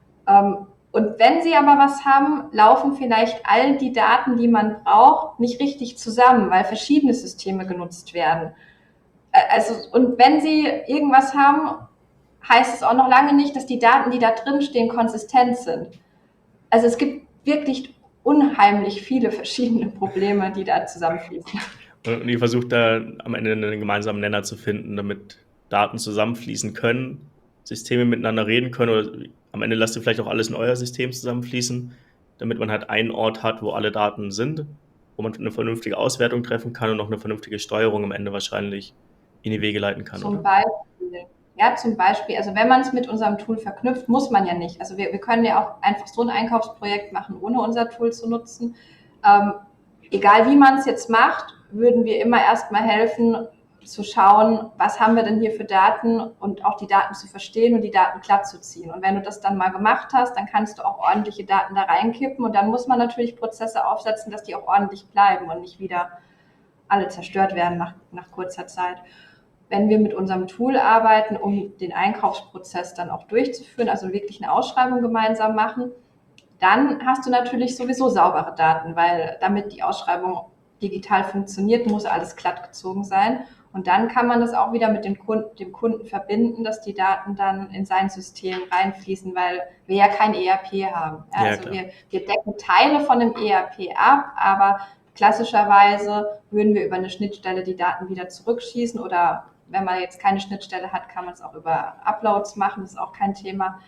Und wenn sie aber was haben, laufen vielleicht all die Daten, die man braucht, nicht richtig zusammen, weil verschiedene Systeme genutzt werden. Also, und wenn sie irgendwas haben, heißt es auch noch lange nicht, dass die Daten, die da drin stehen, konsistent sind. Also es gibt wirklich unheimlich viele verschiedene Probleme, die da zusammenfließen. Und ihr versucht da am Ende einen gemeinsamen Nenner zu finden, damit Daten zusammenfließen können, Systeme miteinander reden können oder am Ende lasst ihr vielleicht auch alles in euer System zusammenfließen, damit man halt einen Ort hat, wo alle Daten sind, wo man eine vernünftige Auswertung treffen kann und auch eine vernünftige Steuerung am Ende wahrscheinlich in die Wege leiten kann, Zum oder? Beispiel, ja, zum Beispiel, also wenn man es mit unserem Tool verknüpft, muss man ja nicht. Also wir können ja auch einfach so ein Einkaufsprojekt machen, ohne unser Tool zu nutzen. Ähm, Egal wie man es jetzt macht, würden wir immer erstmal helfen, zu schauen, was haben wir denn hier für Daten und auch die Daten zu verstehen und die Daten glatt zu ziehen. Und wenn du das dann mal gemacht hast, dann kannst du auch ordentliche Daten da reinkippen und dann muss man natürlich Prozesse aufsetzen, dass die auch ordentlich bleiben und nicht wieder alle zerstört werden nach kurzer Zeit. Wenn wir mit unserem Tool arbeiten, um den Einkaufsprozess dann auch durchzuführen, also wirklich eine Ausschreibung gemeinsam machen, dann hast du natürlich sowieso saubere Daten, weil damit die Ausschreibung digital funktioniert, muss alles glatt gezogen sein. Und dann kann man das auch wieder mit dem Kunden verbinden, dass die Daten dann in sein System reinfließen, weil wir ja kein ERP haben. Ja, Ja, also klar. wir decken Teile von dem ERP ab, aber klassischerweise würden wir über eine Schnittstelle die Daten wieder zurückschießen oder wenn man jetzt keine Schnittstelle hat, kann man es auch über Uploads machen, das ist auch kein Thema.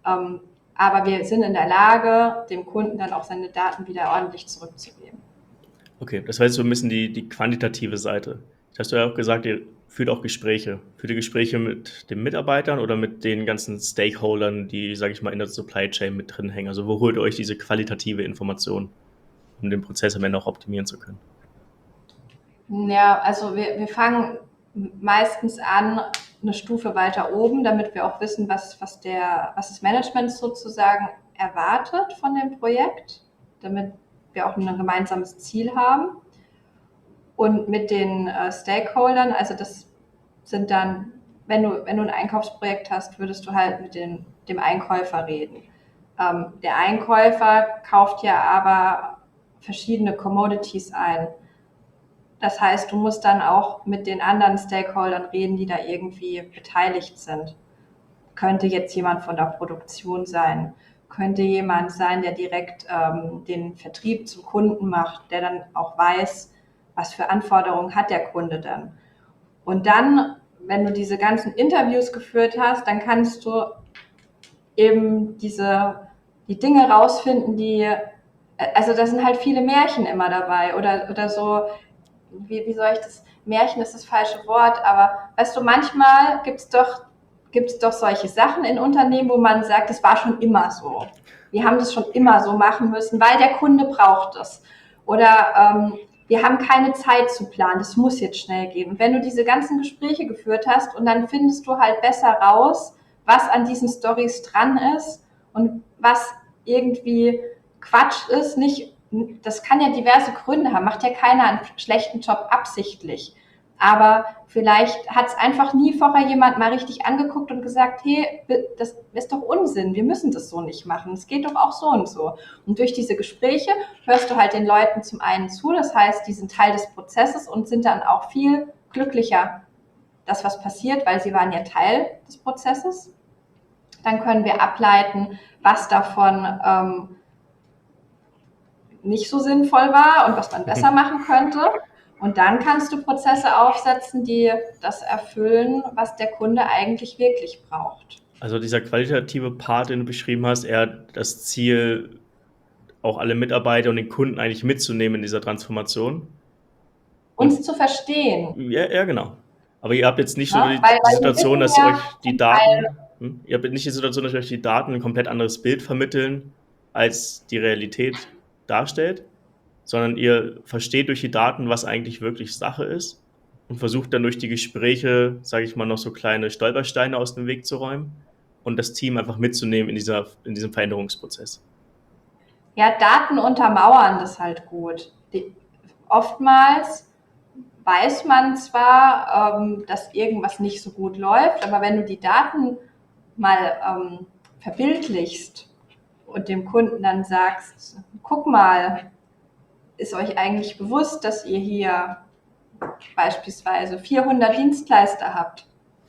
Aber wir sind in der Lage, dem Kunden dann auch seine Daten wieder ordentlich zurückzugeben. Okay, das war jetzt so ein bisschen die quantitative Seite. Jetzt hast du ja auch gesagt, ihr führt auch Gespräche. Führt ihr Gespräche mit den Mitarbeitern oder mit den ganzen Stakeholdern, die, sage ich mal, in der Supply Chain mit drin hängen? Also wo holt ihr euch diese qualitative Information, um den Prozess am Ende auch optimieren zu können? Ja, also wir fangen meistens an, eine Stufe weiter oben, damit wir auch wissen, was das Management sozusagen erwartet von dem Projekt, damit wir auch ein gemeinsames Ziel haben. Und mit den Stakeholdern, also das sind dann, wenn du ein Einkaufsprojekt hast, würdest du halt mit dem Einkäufer reden. Der Einkäufer kauft ja aber verschiedene Commodities ein. Das heißt, du musst dann auch mit den anderen Stakeholdern reden, die da irgendwie beteiligt sind. Könnte jetzt jemand von der Produktion sein, könnte jemand sein, der direkt den Vertrieb zum Kunden macht, der dann auch weiß, was für Anforderungen hat der Kunde dann. Und dann, wenn du diese ganzen Interviews geführt hast, dann kannst du eben die Dinge rausfinden, also da sind halt viele Märchen immer dabei oder so, wie soll ich das, Märchen ist das falsche Wort, aber weißt du, manchmal gibt's doch solche Sachen in Unternehmen, wo man sagt, es war schon immer so. Wir haben das schon immer so machen müssen, weil der Kunde braucht es. Oder wir haben keine Zeit zu planen, das muss jetzt schnell gehen. Und wenn du diese ganzen Gespräche geführt hast und dann findest du halt besser raus, was an diesen Storys dran ist und was irgendwie Quatsch ist, nicht, das kann ja diverse Gründe haben, macht ja keiner einen schlechten Job absichtlich. Aber vielleicht hat es einfach nie vorher jemand mal richtig angeguckt und gesagt, hey, das ist doch Unsinn, wir müssen das so nicht machen, es geht doch auch so und so. Und durch diese Gespräche hörst du halt den Leuten zum einen zu, das heißt, die sind Teil des Prozesses und sind dann auch viel glücklicher, dass was passiert, weil sie waren ja Teil des Prozesses. Dann können wir ableiten, was davon nicht so sinnvoll war und was man besser machen könnte. Und dann kannst du Prozesse aufsetzen, die das erfüllen, was der Kunde eigentlich wirklich braucht. Also dieser qualitative Part, den du beschrieben hast, eher das Ziel, auch alle Mitarbeiter und den Kunden eigentlich mitzunehmen in dieser Transformation. Uns zu verstehen. Ja, genau. Aber ihr habt jetzt nicht so Ne? die Weil wir Situation, wissen dass ja euch die zum Teil, Daten, ihr habt nicht die Situation, dass euch die Daten ein komplett anderes Bild vermitteln, als die Realität darstellt, sondern ihr versteht durch die Daten, was eigentlich wirklich Sache ist und versucht dann durch die Gespräche, sage ich mal, noch so kleine Stolpersteine aus dem Weg zu räumen und das Team einfach mitzunehmen in diesem Veränderungsprozess. ja, Daten untermauern das halt gut. Oftmals weiß man zwar, dass irgendwas nicht so gut läuft, aber wenn du die Daten mal verbildlichst und dem Kunden dann sagst, guck mal, ist euch eigentlich bewusst, dass ihr hier beispielsweise 400 Dienstleister habt?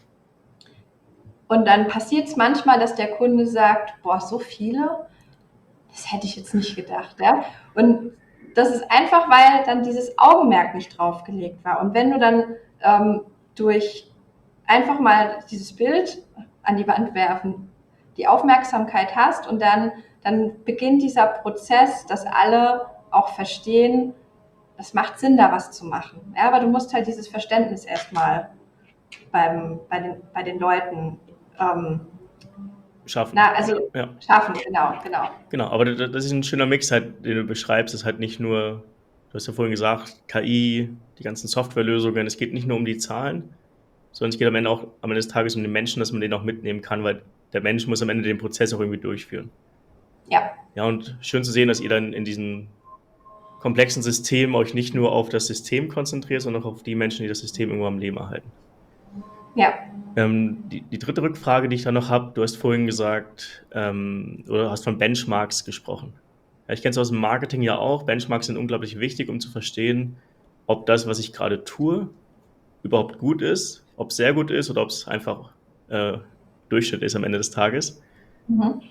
Und dann passiert es manchmal, dass der Kunde sagt, boah, so viele? Das hätte ich jetzt nicht gedacht. Ja? Und das ist einfach, weil dann dieses Augenmerk nicht draufgelegt war. Und wenn du dann durch einfach mal dieses Bild an die Wand werfen, die Aufmerksamkeit hast und dann beginnt dieser Prozess, dass alle auch verstehen, das macht Sinn, da was zu machen. Ja, aber du musst halt dieses Verständnis erstmal bei den Leuten Schaffen. Ja. schaffen, genau. Genau, aber das ist ein schöner Mix halt, den du beschreibst. Das ist halt nicht nur, du hast ja vorhin gesagt, KI, die ganzen Softwarelösungen. Es geht nicht nur um die Zahlen, sondern es geht am Ende des Tages um den Menschen, dass man den auch mitnehmen kann, weil der Mensch muss am Ende den Prozess auch irgendwie durchführen. Ja. Ja, und schön zu sehen, dass ihr dann in diesem komplexen System euch nicht nur auf das System konzentriert, sondern auch auf die Menschen, die das System irgendwo am Leben erhalten. Ja. Die dritte Rückfrage, die ich da noch habe, du hast vorhin gesagt, oder hast von Benchmarks gesprochen. Ja, ich kenne es aus dem Marketing ja auch. Benchmarks sind unglaublich wichtig, um zu verstehen, ob das, was ich gerade tue, überhaupt gut ist, ob es sehr gut ist oder ob es einfach Durchschnitt ist am Ende des Tages. Mhm.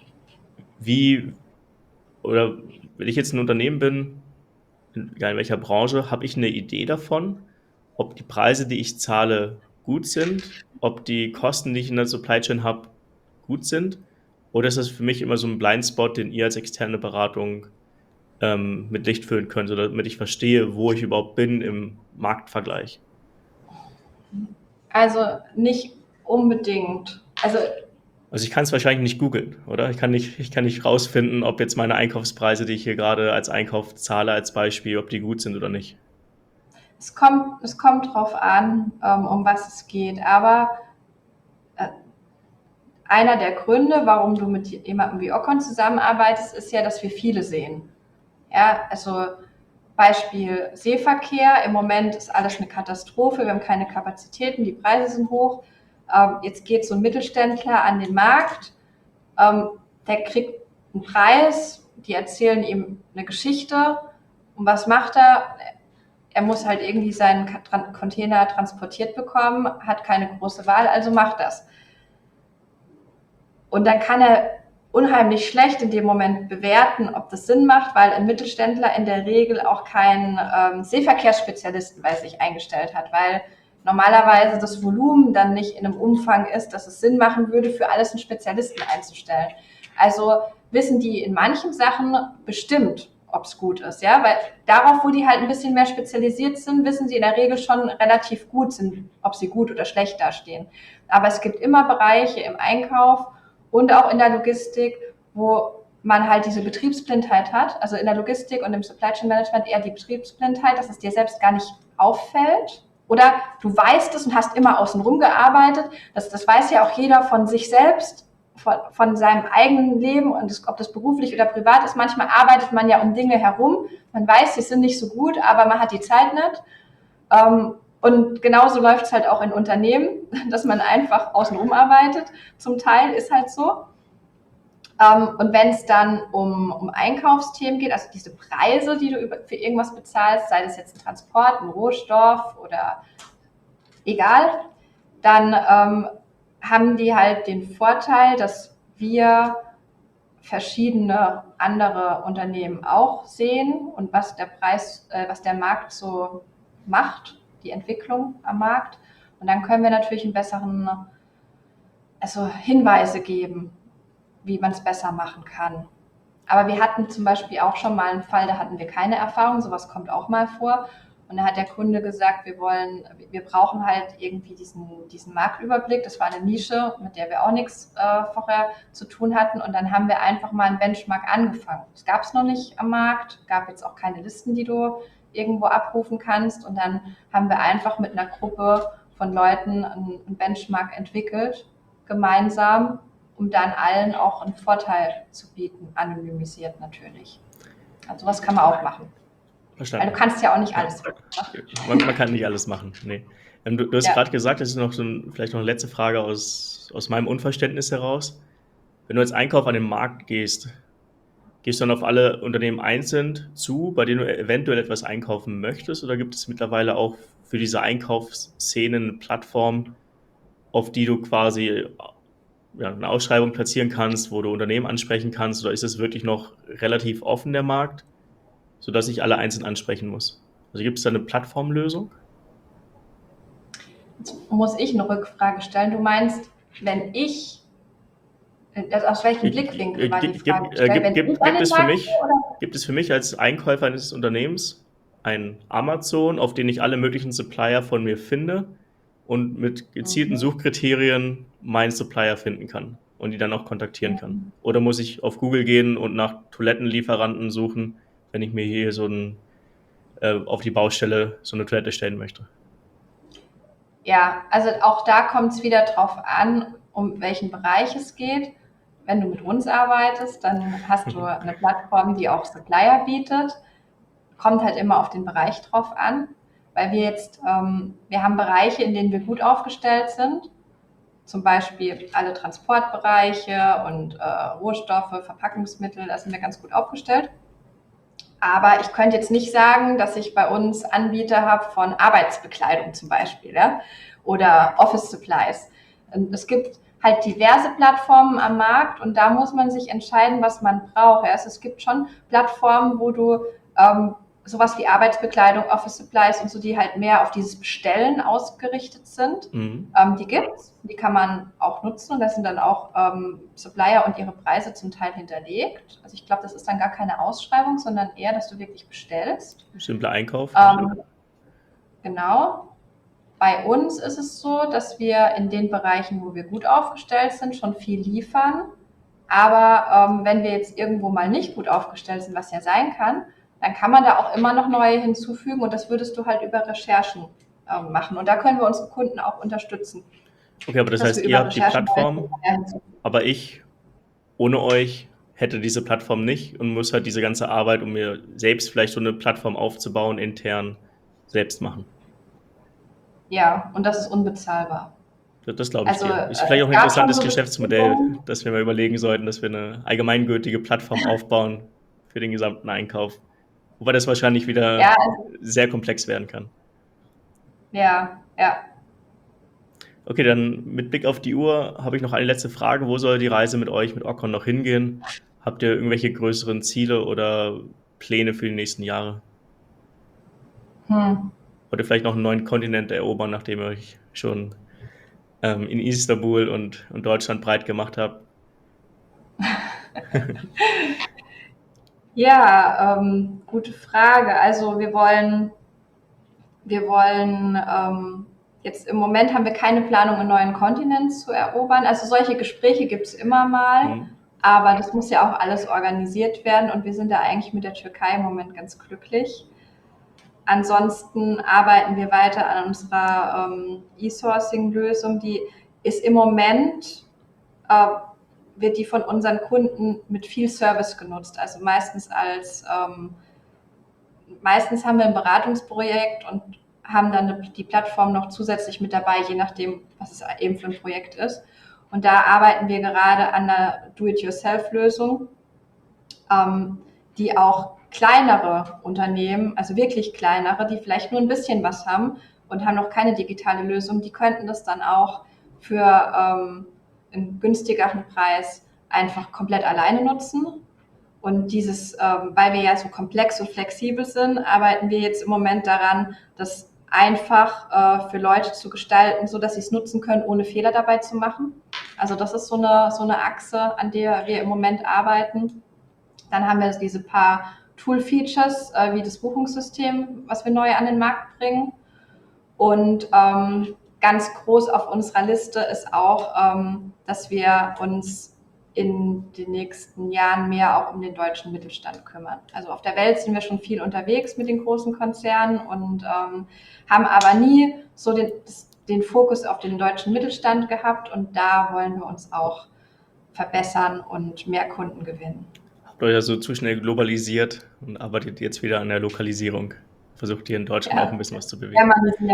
Oder wenn ich jetzt ein Unternehmen bin, egal in welcher Branche, habe ich eine Idee davon, ob die Preise, die ich zahle, gut sind, ob die Kosten, die ich in der Supply Chain habe, gut sind, oder ist das für mich immer so ein Blindspot, den ihr als externe Beratung mit Licht füllen könnt, oder damit ich verstehe, wo ich überhaupt bin im Marktvergleich? Also nicht unbedingt. Also ich kann es wahrscheinlich nicht googeln, oder? Ich kann nicht rausfinden, ob jetzt meine Einkaufspreise, die ich hier gerade als Einkauf zahle, als Beispiel, ob die gut sind oder nicht. Es kommt drauf an, um was es geht. Aber einer der Gründe, warum du mit jemandem wie Ocon zusammenarbeitest, ist ja, dass wir viele sehen. Ja, also Beispiel Seeverkehr. Im Moment ist alles eine Katastrophe. Wir haben keine Kapazitäten, die Preise sind hoch. Jetzt geht so ein Mittelständler an den Markt. Der kriegt einen Preis. Die erzählen ihm eine Geschichte. Und was macht er? Er muss halt irgendwie seinen Container transportiert bekommen, hat keine große Wahl, also macht das. Und dann kann er unheimlich schlecht in dem Moment bewerten, ob das Sinn macht, weil ein Mittelständler in der Regel auch keinen Seeverkehrsspezialisten bei sich eingestellt hat, weil normalerweise das Volumen dann nicht in einem Umfang ist, dass es Sinn machen würde, für alles einen Spezialisten einzustellen. Also wissen die in manchen Sachen bestimmt, ob es gut ist, ja, weil darauf, wo die halt ein bisschen mehr spezialisiert sind, wissen sie in der Regel schon relativ gut sind, ob sie gut oder schlecht dastehen. Aber es gibt immer Bereiche im Einkauf und auch in der Logistik, wo man halt diese Betriebsblindheit hat, also in der Logistik und im Supply Chain Management eher die Betriebsblindheit, dass es dir selbst gar nicht auffällt. Oder du weißt es und hast immer außenrum gearbeitet. Das weiß ja auch jeder von sich selbst, von seinem eigenen Leben und ob das beruflich oder privat ist. Manchmal arbeitet man ja um Dinge herum. Man weiß, sie sind nicht so gut, aber man hat die Zeit nicht. Und genauso läuft es halt auch in Unternehmen, dass man einfach außenrum arbeitet. Zum Teil ist halt so. Und wenn es dann um Einkaufsthemen geht, also diese Preise, die du für irgendwas bezahlst, sei das jetzt ein Transport, ein Rohstoff oder egal, dann haben die halt den Vorteil, dass wir verschiedene andere Unternehmen auch sehen und was der Markt so macht, die Entwicklung am Markt. Und dann können wir natürlich einen besseren, also Hinweise geben, wie man es besser machen kann. Aber wir hatten zum Beispiel auch schon mal einen Fall, da hatten wir keine Erfahrung, sowas kommt auch mal vor. Und da hat der Kunde gesagt, wir brauchen halt irgendwie diesen Marktüberblick. Das war eine Nische, mit der wir auch nichts vorher zu tun hatten. Und dann haben wir einfach mal einen Benchmark angefangen. Das gab es noch nicht am Markt, gab jetzt auch keine Listen, die du irgendwo abrufen kannst. Und dann haben wir einfach mit einer Gruppe von Leuten einen Benchmark entwickelt, gemeinsam, um dann allen auch einen Vorteil zu bieten, anonymisiert natürlich. Also sowas kann man auch machen. Verstanden. Weil du kannst ja auch nicht alles machen. Man kann nicht alles machen, nee. Du hast gerade gesagt, das ist noch vielleicht noch eine letzte Frage aus meinem Unverständnis heraus. Wenn du als Einkauf an den Markt gehst du dann auf alle Unternehmen einzeln zu, bei denen du eventuell etwas einkaufen möchtest, oder gibt es mittlerweile auch für diese Einkaufsszenen eine Plattform, auf die du quasi eine Ausschreibung platzieren kannst, wo du Unternehmen ansprechen kannst, oder ist es wirklich noch relativ offen, der Markt, sodass ich alle einzeln ansprechen muss? Also gibt es da eine Plattformlösung? Jetzt muss ich eine Rückfrage stellen. Du meinst, wenn ich, aus welchem Blickwinkel war die Frage gestellt? Wenn ich an den Markt gehe, oder? Gibt es für mich als Einkäufer eines Unternehmens ein Amazon, auf den ich alle möglichen Supplier von mir finde und mit gezielten Suchkriterien meinen Supplier finden kann und die dann auch kontaktieren kann? Oder muss ich auf Google gehen und nach Toilettenlieferanten suchen, wenn ich mir hier auf die Baustelle so eine Toilette stellen möchte? Ja, also auch da kommt es wieder drauf an, um welchen Bereich es geht. Wenn du mit uns arbeitest, dann hast du eine Plattform, die auch Supplier bietet. Kommt halt immer auf den Bereich drauf an, weil wir haben Bereiche, in denen wir gut aufgestellt sind. Zum Beispiel alle Transportbereiche und Rohstoffe, Verpackungsmittel, da sind wir ganz gut aufgestellt. Aber ich könnte jetzt nicht sagen, dass ich bei uns Anbieter habe von Arbeitsbekleidung zum Beispiel, ja? Oder Office Supplies. Und es gibt halt diverse Plattformen am Markt und da muss man sich entscheiden, was man braucht. Also es gibt schon Plattformen, wo du sowas wie Arbeitsbekleidung, Office Supplies und so, die halt mehr auf dieses Bestellen ausgerichtet sind. Die gibt's, die kann man auch nutzen und da sind dann auch Supplier und ihre Preise zum Teil hinterlegt. Also ich glaube, das ist dann gar keine Ausschreibung, sondern eher, dass du wirklich bestellst. Simpler Einkauf. Genau. Bei uns ist es so, dass wir in den Bereichen, wo wir gut aufgestellt sind, schon viel liefern. Aber wenn wir jetzt irgendwo mal nicht gut aufgestellt sind, was ja sein kann, dann kann man da auch immer noch neue hinzufügen und das würdest du halt über Recherchen machen. Und da können wir unsere Kunden auch unterstützen. Okay, aber das heißt, ihr habt die Plattform, aber ich ohne euch hätte diese Plattform nicht und muss halt diese ganze Arbeit, um mir selbst vielleicht so eine Plattform aufzubauen, intern selbst machen. Ja, und das ist unbezahlbar. Das glaube ich dir. Ist vielleicht auch ein interessantes Geschäftsmodell, dass wir mal überlegen sollten, dass wir eine allgemeingültige Plattform aufbauen für den gesamten Einkauf. Wobei das wahrscheinlich wieder sehr komplex werden kann. Ja. Okay, dann mit Blick auf die Uhr habe ich noch eine letzte Frage. Wo soll die Reise mit euch, mit Orcon noch hingehen? Habt ihr irgendwelche größeren Ziele oder Pläne für die nächsten Jahre? Wollt ihr vielleicht noch einen neuen Kontinent erobern, nachdem ihr euch schon in Istanbul und Deutschland breit gemacht habt? Ja, gute Frage. Also wir wollen jetzt im Moment haben wir keine Planung, einen neuen Kontinent zu erobern. Also solche Gespräche gibt es immer mal, aber das muss ja auch alles organisiert werden und wir sind da eigentlich mit der Türkei im Moment ganz glücklich. Ansonsten arbeiten wir weiter an unserer E-Sourcing-Lösung. Die ist im Moment, wird die von unseren Kunden mit viel Service genutzt. Also meistens haben wir ein Beratungsprojekt und haben dann die Plattform noch zusätzlich mit dabei, je nachdem, was es eben für ein Projekt ist. Und da arbeiten wir gerade an einer Do-it-yourself-Lösung, die auch kleinere Unternehmen, also wirklich kleinere, die vielleicht nur ein bisschen was haben und haben noch keine digitale Lösung, die könnten das dann auch für einen günstigeren Preis einfach komplett alleine nutzen. Und weil wir ja so komplex und flexibel sind, arbeiten wir jetzt im Moment daran, das einfach für Leute zu gestalten, so dass sie es nutzen können, ohne Fehler dabei zu machen. Also das ist so eine Achse, an der wir im Moment arbeiten. Dann haben wir diese paar Tool-Features, wie das Buchungssystem, was wir neu an den Markt bringen. Und ganz groß auf unserer Liste ist auch, dass wir uns in den nächsten Jahren mehr auch um den deutschen Mittelstand kümmern. Also auf der Welt sind wir schon viel unterwegs mit den großen Konzernen und haben aber nie so den Fokus auf den deutschen Mittelstand gehabt, und da wollen wir uns auch verbessern und mehr Kunden gewinnen. Habt ihr ja so zu schnell globalisiert und arbeitet jetzt wieder an der Lokalisierung. Versucht hier in Deutschland auch ein bisschen was zu bewegen.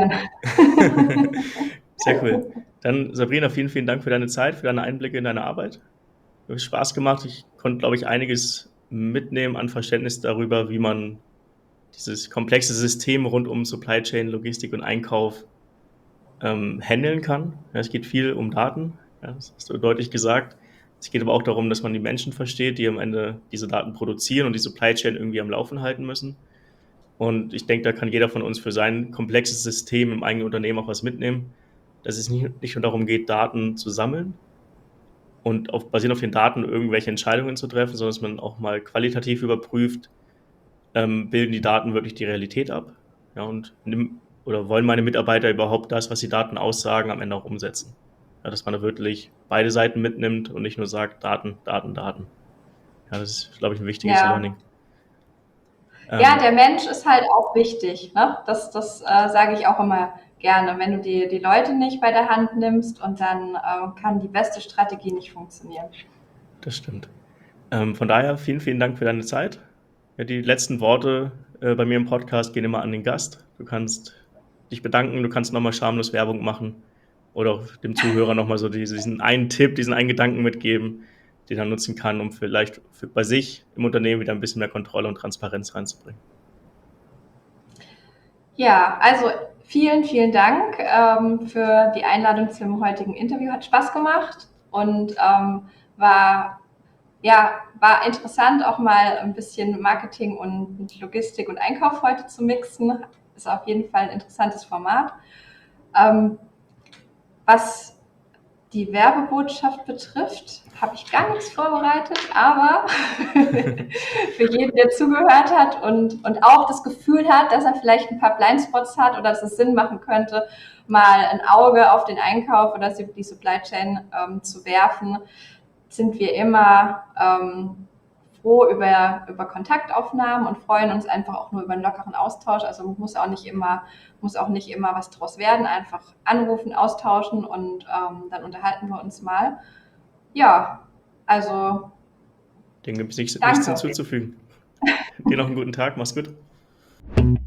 Sehr cool. Dann, Sabrina, vielen, vielen Dank für deine Zeit, für deine Einblicke in deine Arbeit. Hat Spaß gemacht. Ich konnte, glaube ich, einiges mitnehmen an Verständnis darüber, wie man dieses komplexe System rund um Supply Chain, Logistik und Einkauf handeln kann. Ja, es geht viel um Daten, ja, das hast du deutlich gesagt. Es geht aber auch darum, dass man die Menschen versteht, die am Ende diese Daten produzieren und die Supply Chain irgendwie am Laufen halten müssen. Und ich denke, da kann jeder von uns für sein komplexes System im eigenen Unternehmen auch was mitnehmen, dass es nicht nur darum geht, Daten zu sammeln und basierend auf den Daten irgendwelche Entscheidungen zu treffen, sondern dass man auch mal qualitativ überprüft, bilden die Daten wirklich die Realität ab? Ja, und oder wollen meine Mitarbeiter überhaupt das, was die Daten aussagen, am Ende auch umsetzen? Ja, dass man da wirklich beide Seiten mitnimmt und nicht nur sagt, Daten, Daten, Daten. Ja, das ist, glaube ich, ein wichtiges Learning. Ja, der Mensch ist halt auch wichtig. Ne? Das sage ich auch immer gerne. Wenn du die Leute nicht bei der Hand nimmst, und dann kann die beste Strategie nicht funktionieren. Das stimmt. Von daher vielen, vielen Dank für deine Zeit. Ja, die letzten Worte bei mir im Podcast gehen immer an den Gast. Du kannst dich bedanken, du kannst nochmal schamlos Werbung machen oder auch dem Zuhörer nochmal so diesen einen Tipp, diesen einen Gedanken mitgeben, den er nutzen kann, um vielleicht bei sich im Unternehmen wieder ein bisschen mehr Kontrolle und Transparenz reinzubringen. Ja, also vielen, vielen Dank für die Einladung zum heutigen Interview. Hat Spaß gemacht und war interessant, auch mal ein bisschen Marketing und Logistik und Einkauf heute zu mixen. Ist auf jeden Fall ein interessantes Format. Was die Werbebotschaft betrifft, habe ich gar nichts vorbereitet, aber für jeden, der zugehört hat und auch das Gefühl hat, dass er vielleicht ein paar Blindspots hat oder dass es Sinn machen könnte, mal ein Auge auf den Einkauf oder die Supply Chain zu werfen, sind wir immer froh über Kontaktaufnahmen und freuen uns einfach auch nur über einen lockeren Austausch. Also muss auch nicht immer was draus werden. Einfach anrufen, austauschen und dann unterhalten wir uns mal. Ja, also Dem gibt es nichts hinzuzufügen. Dir noch einen guten Tag, mach's gut.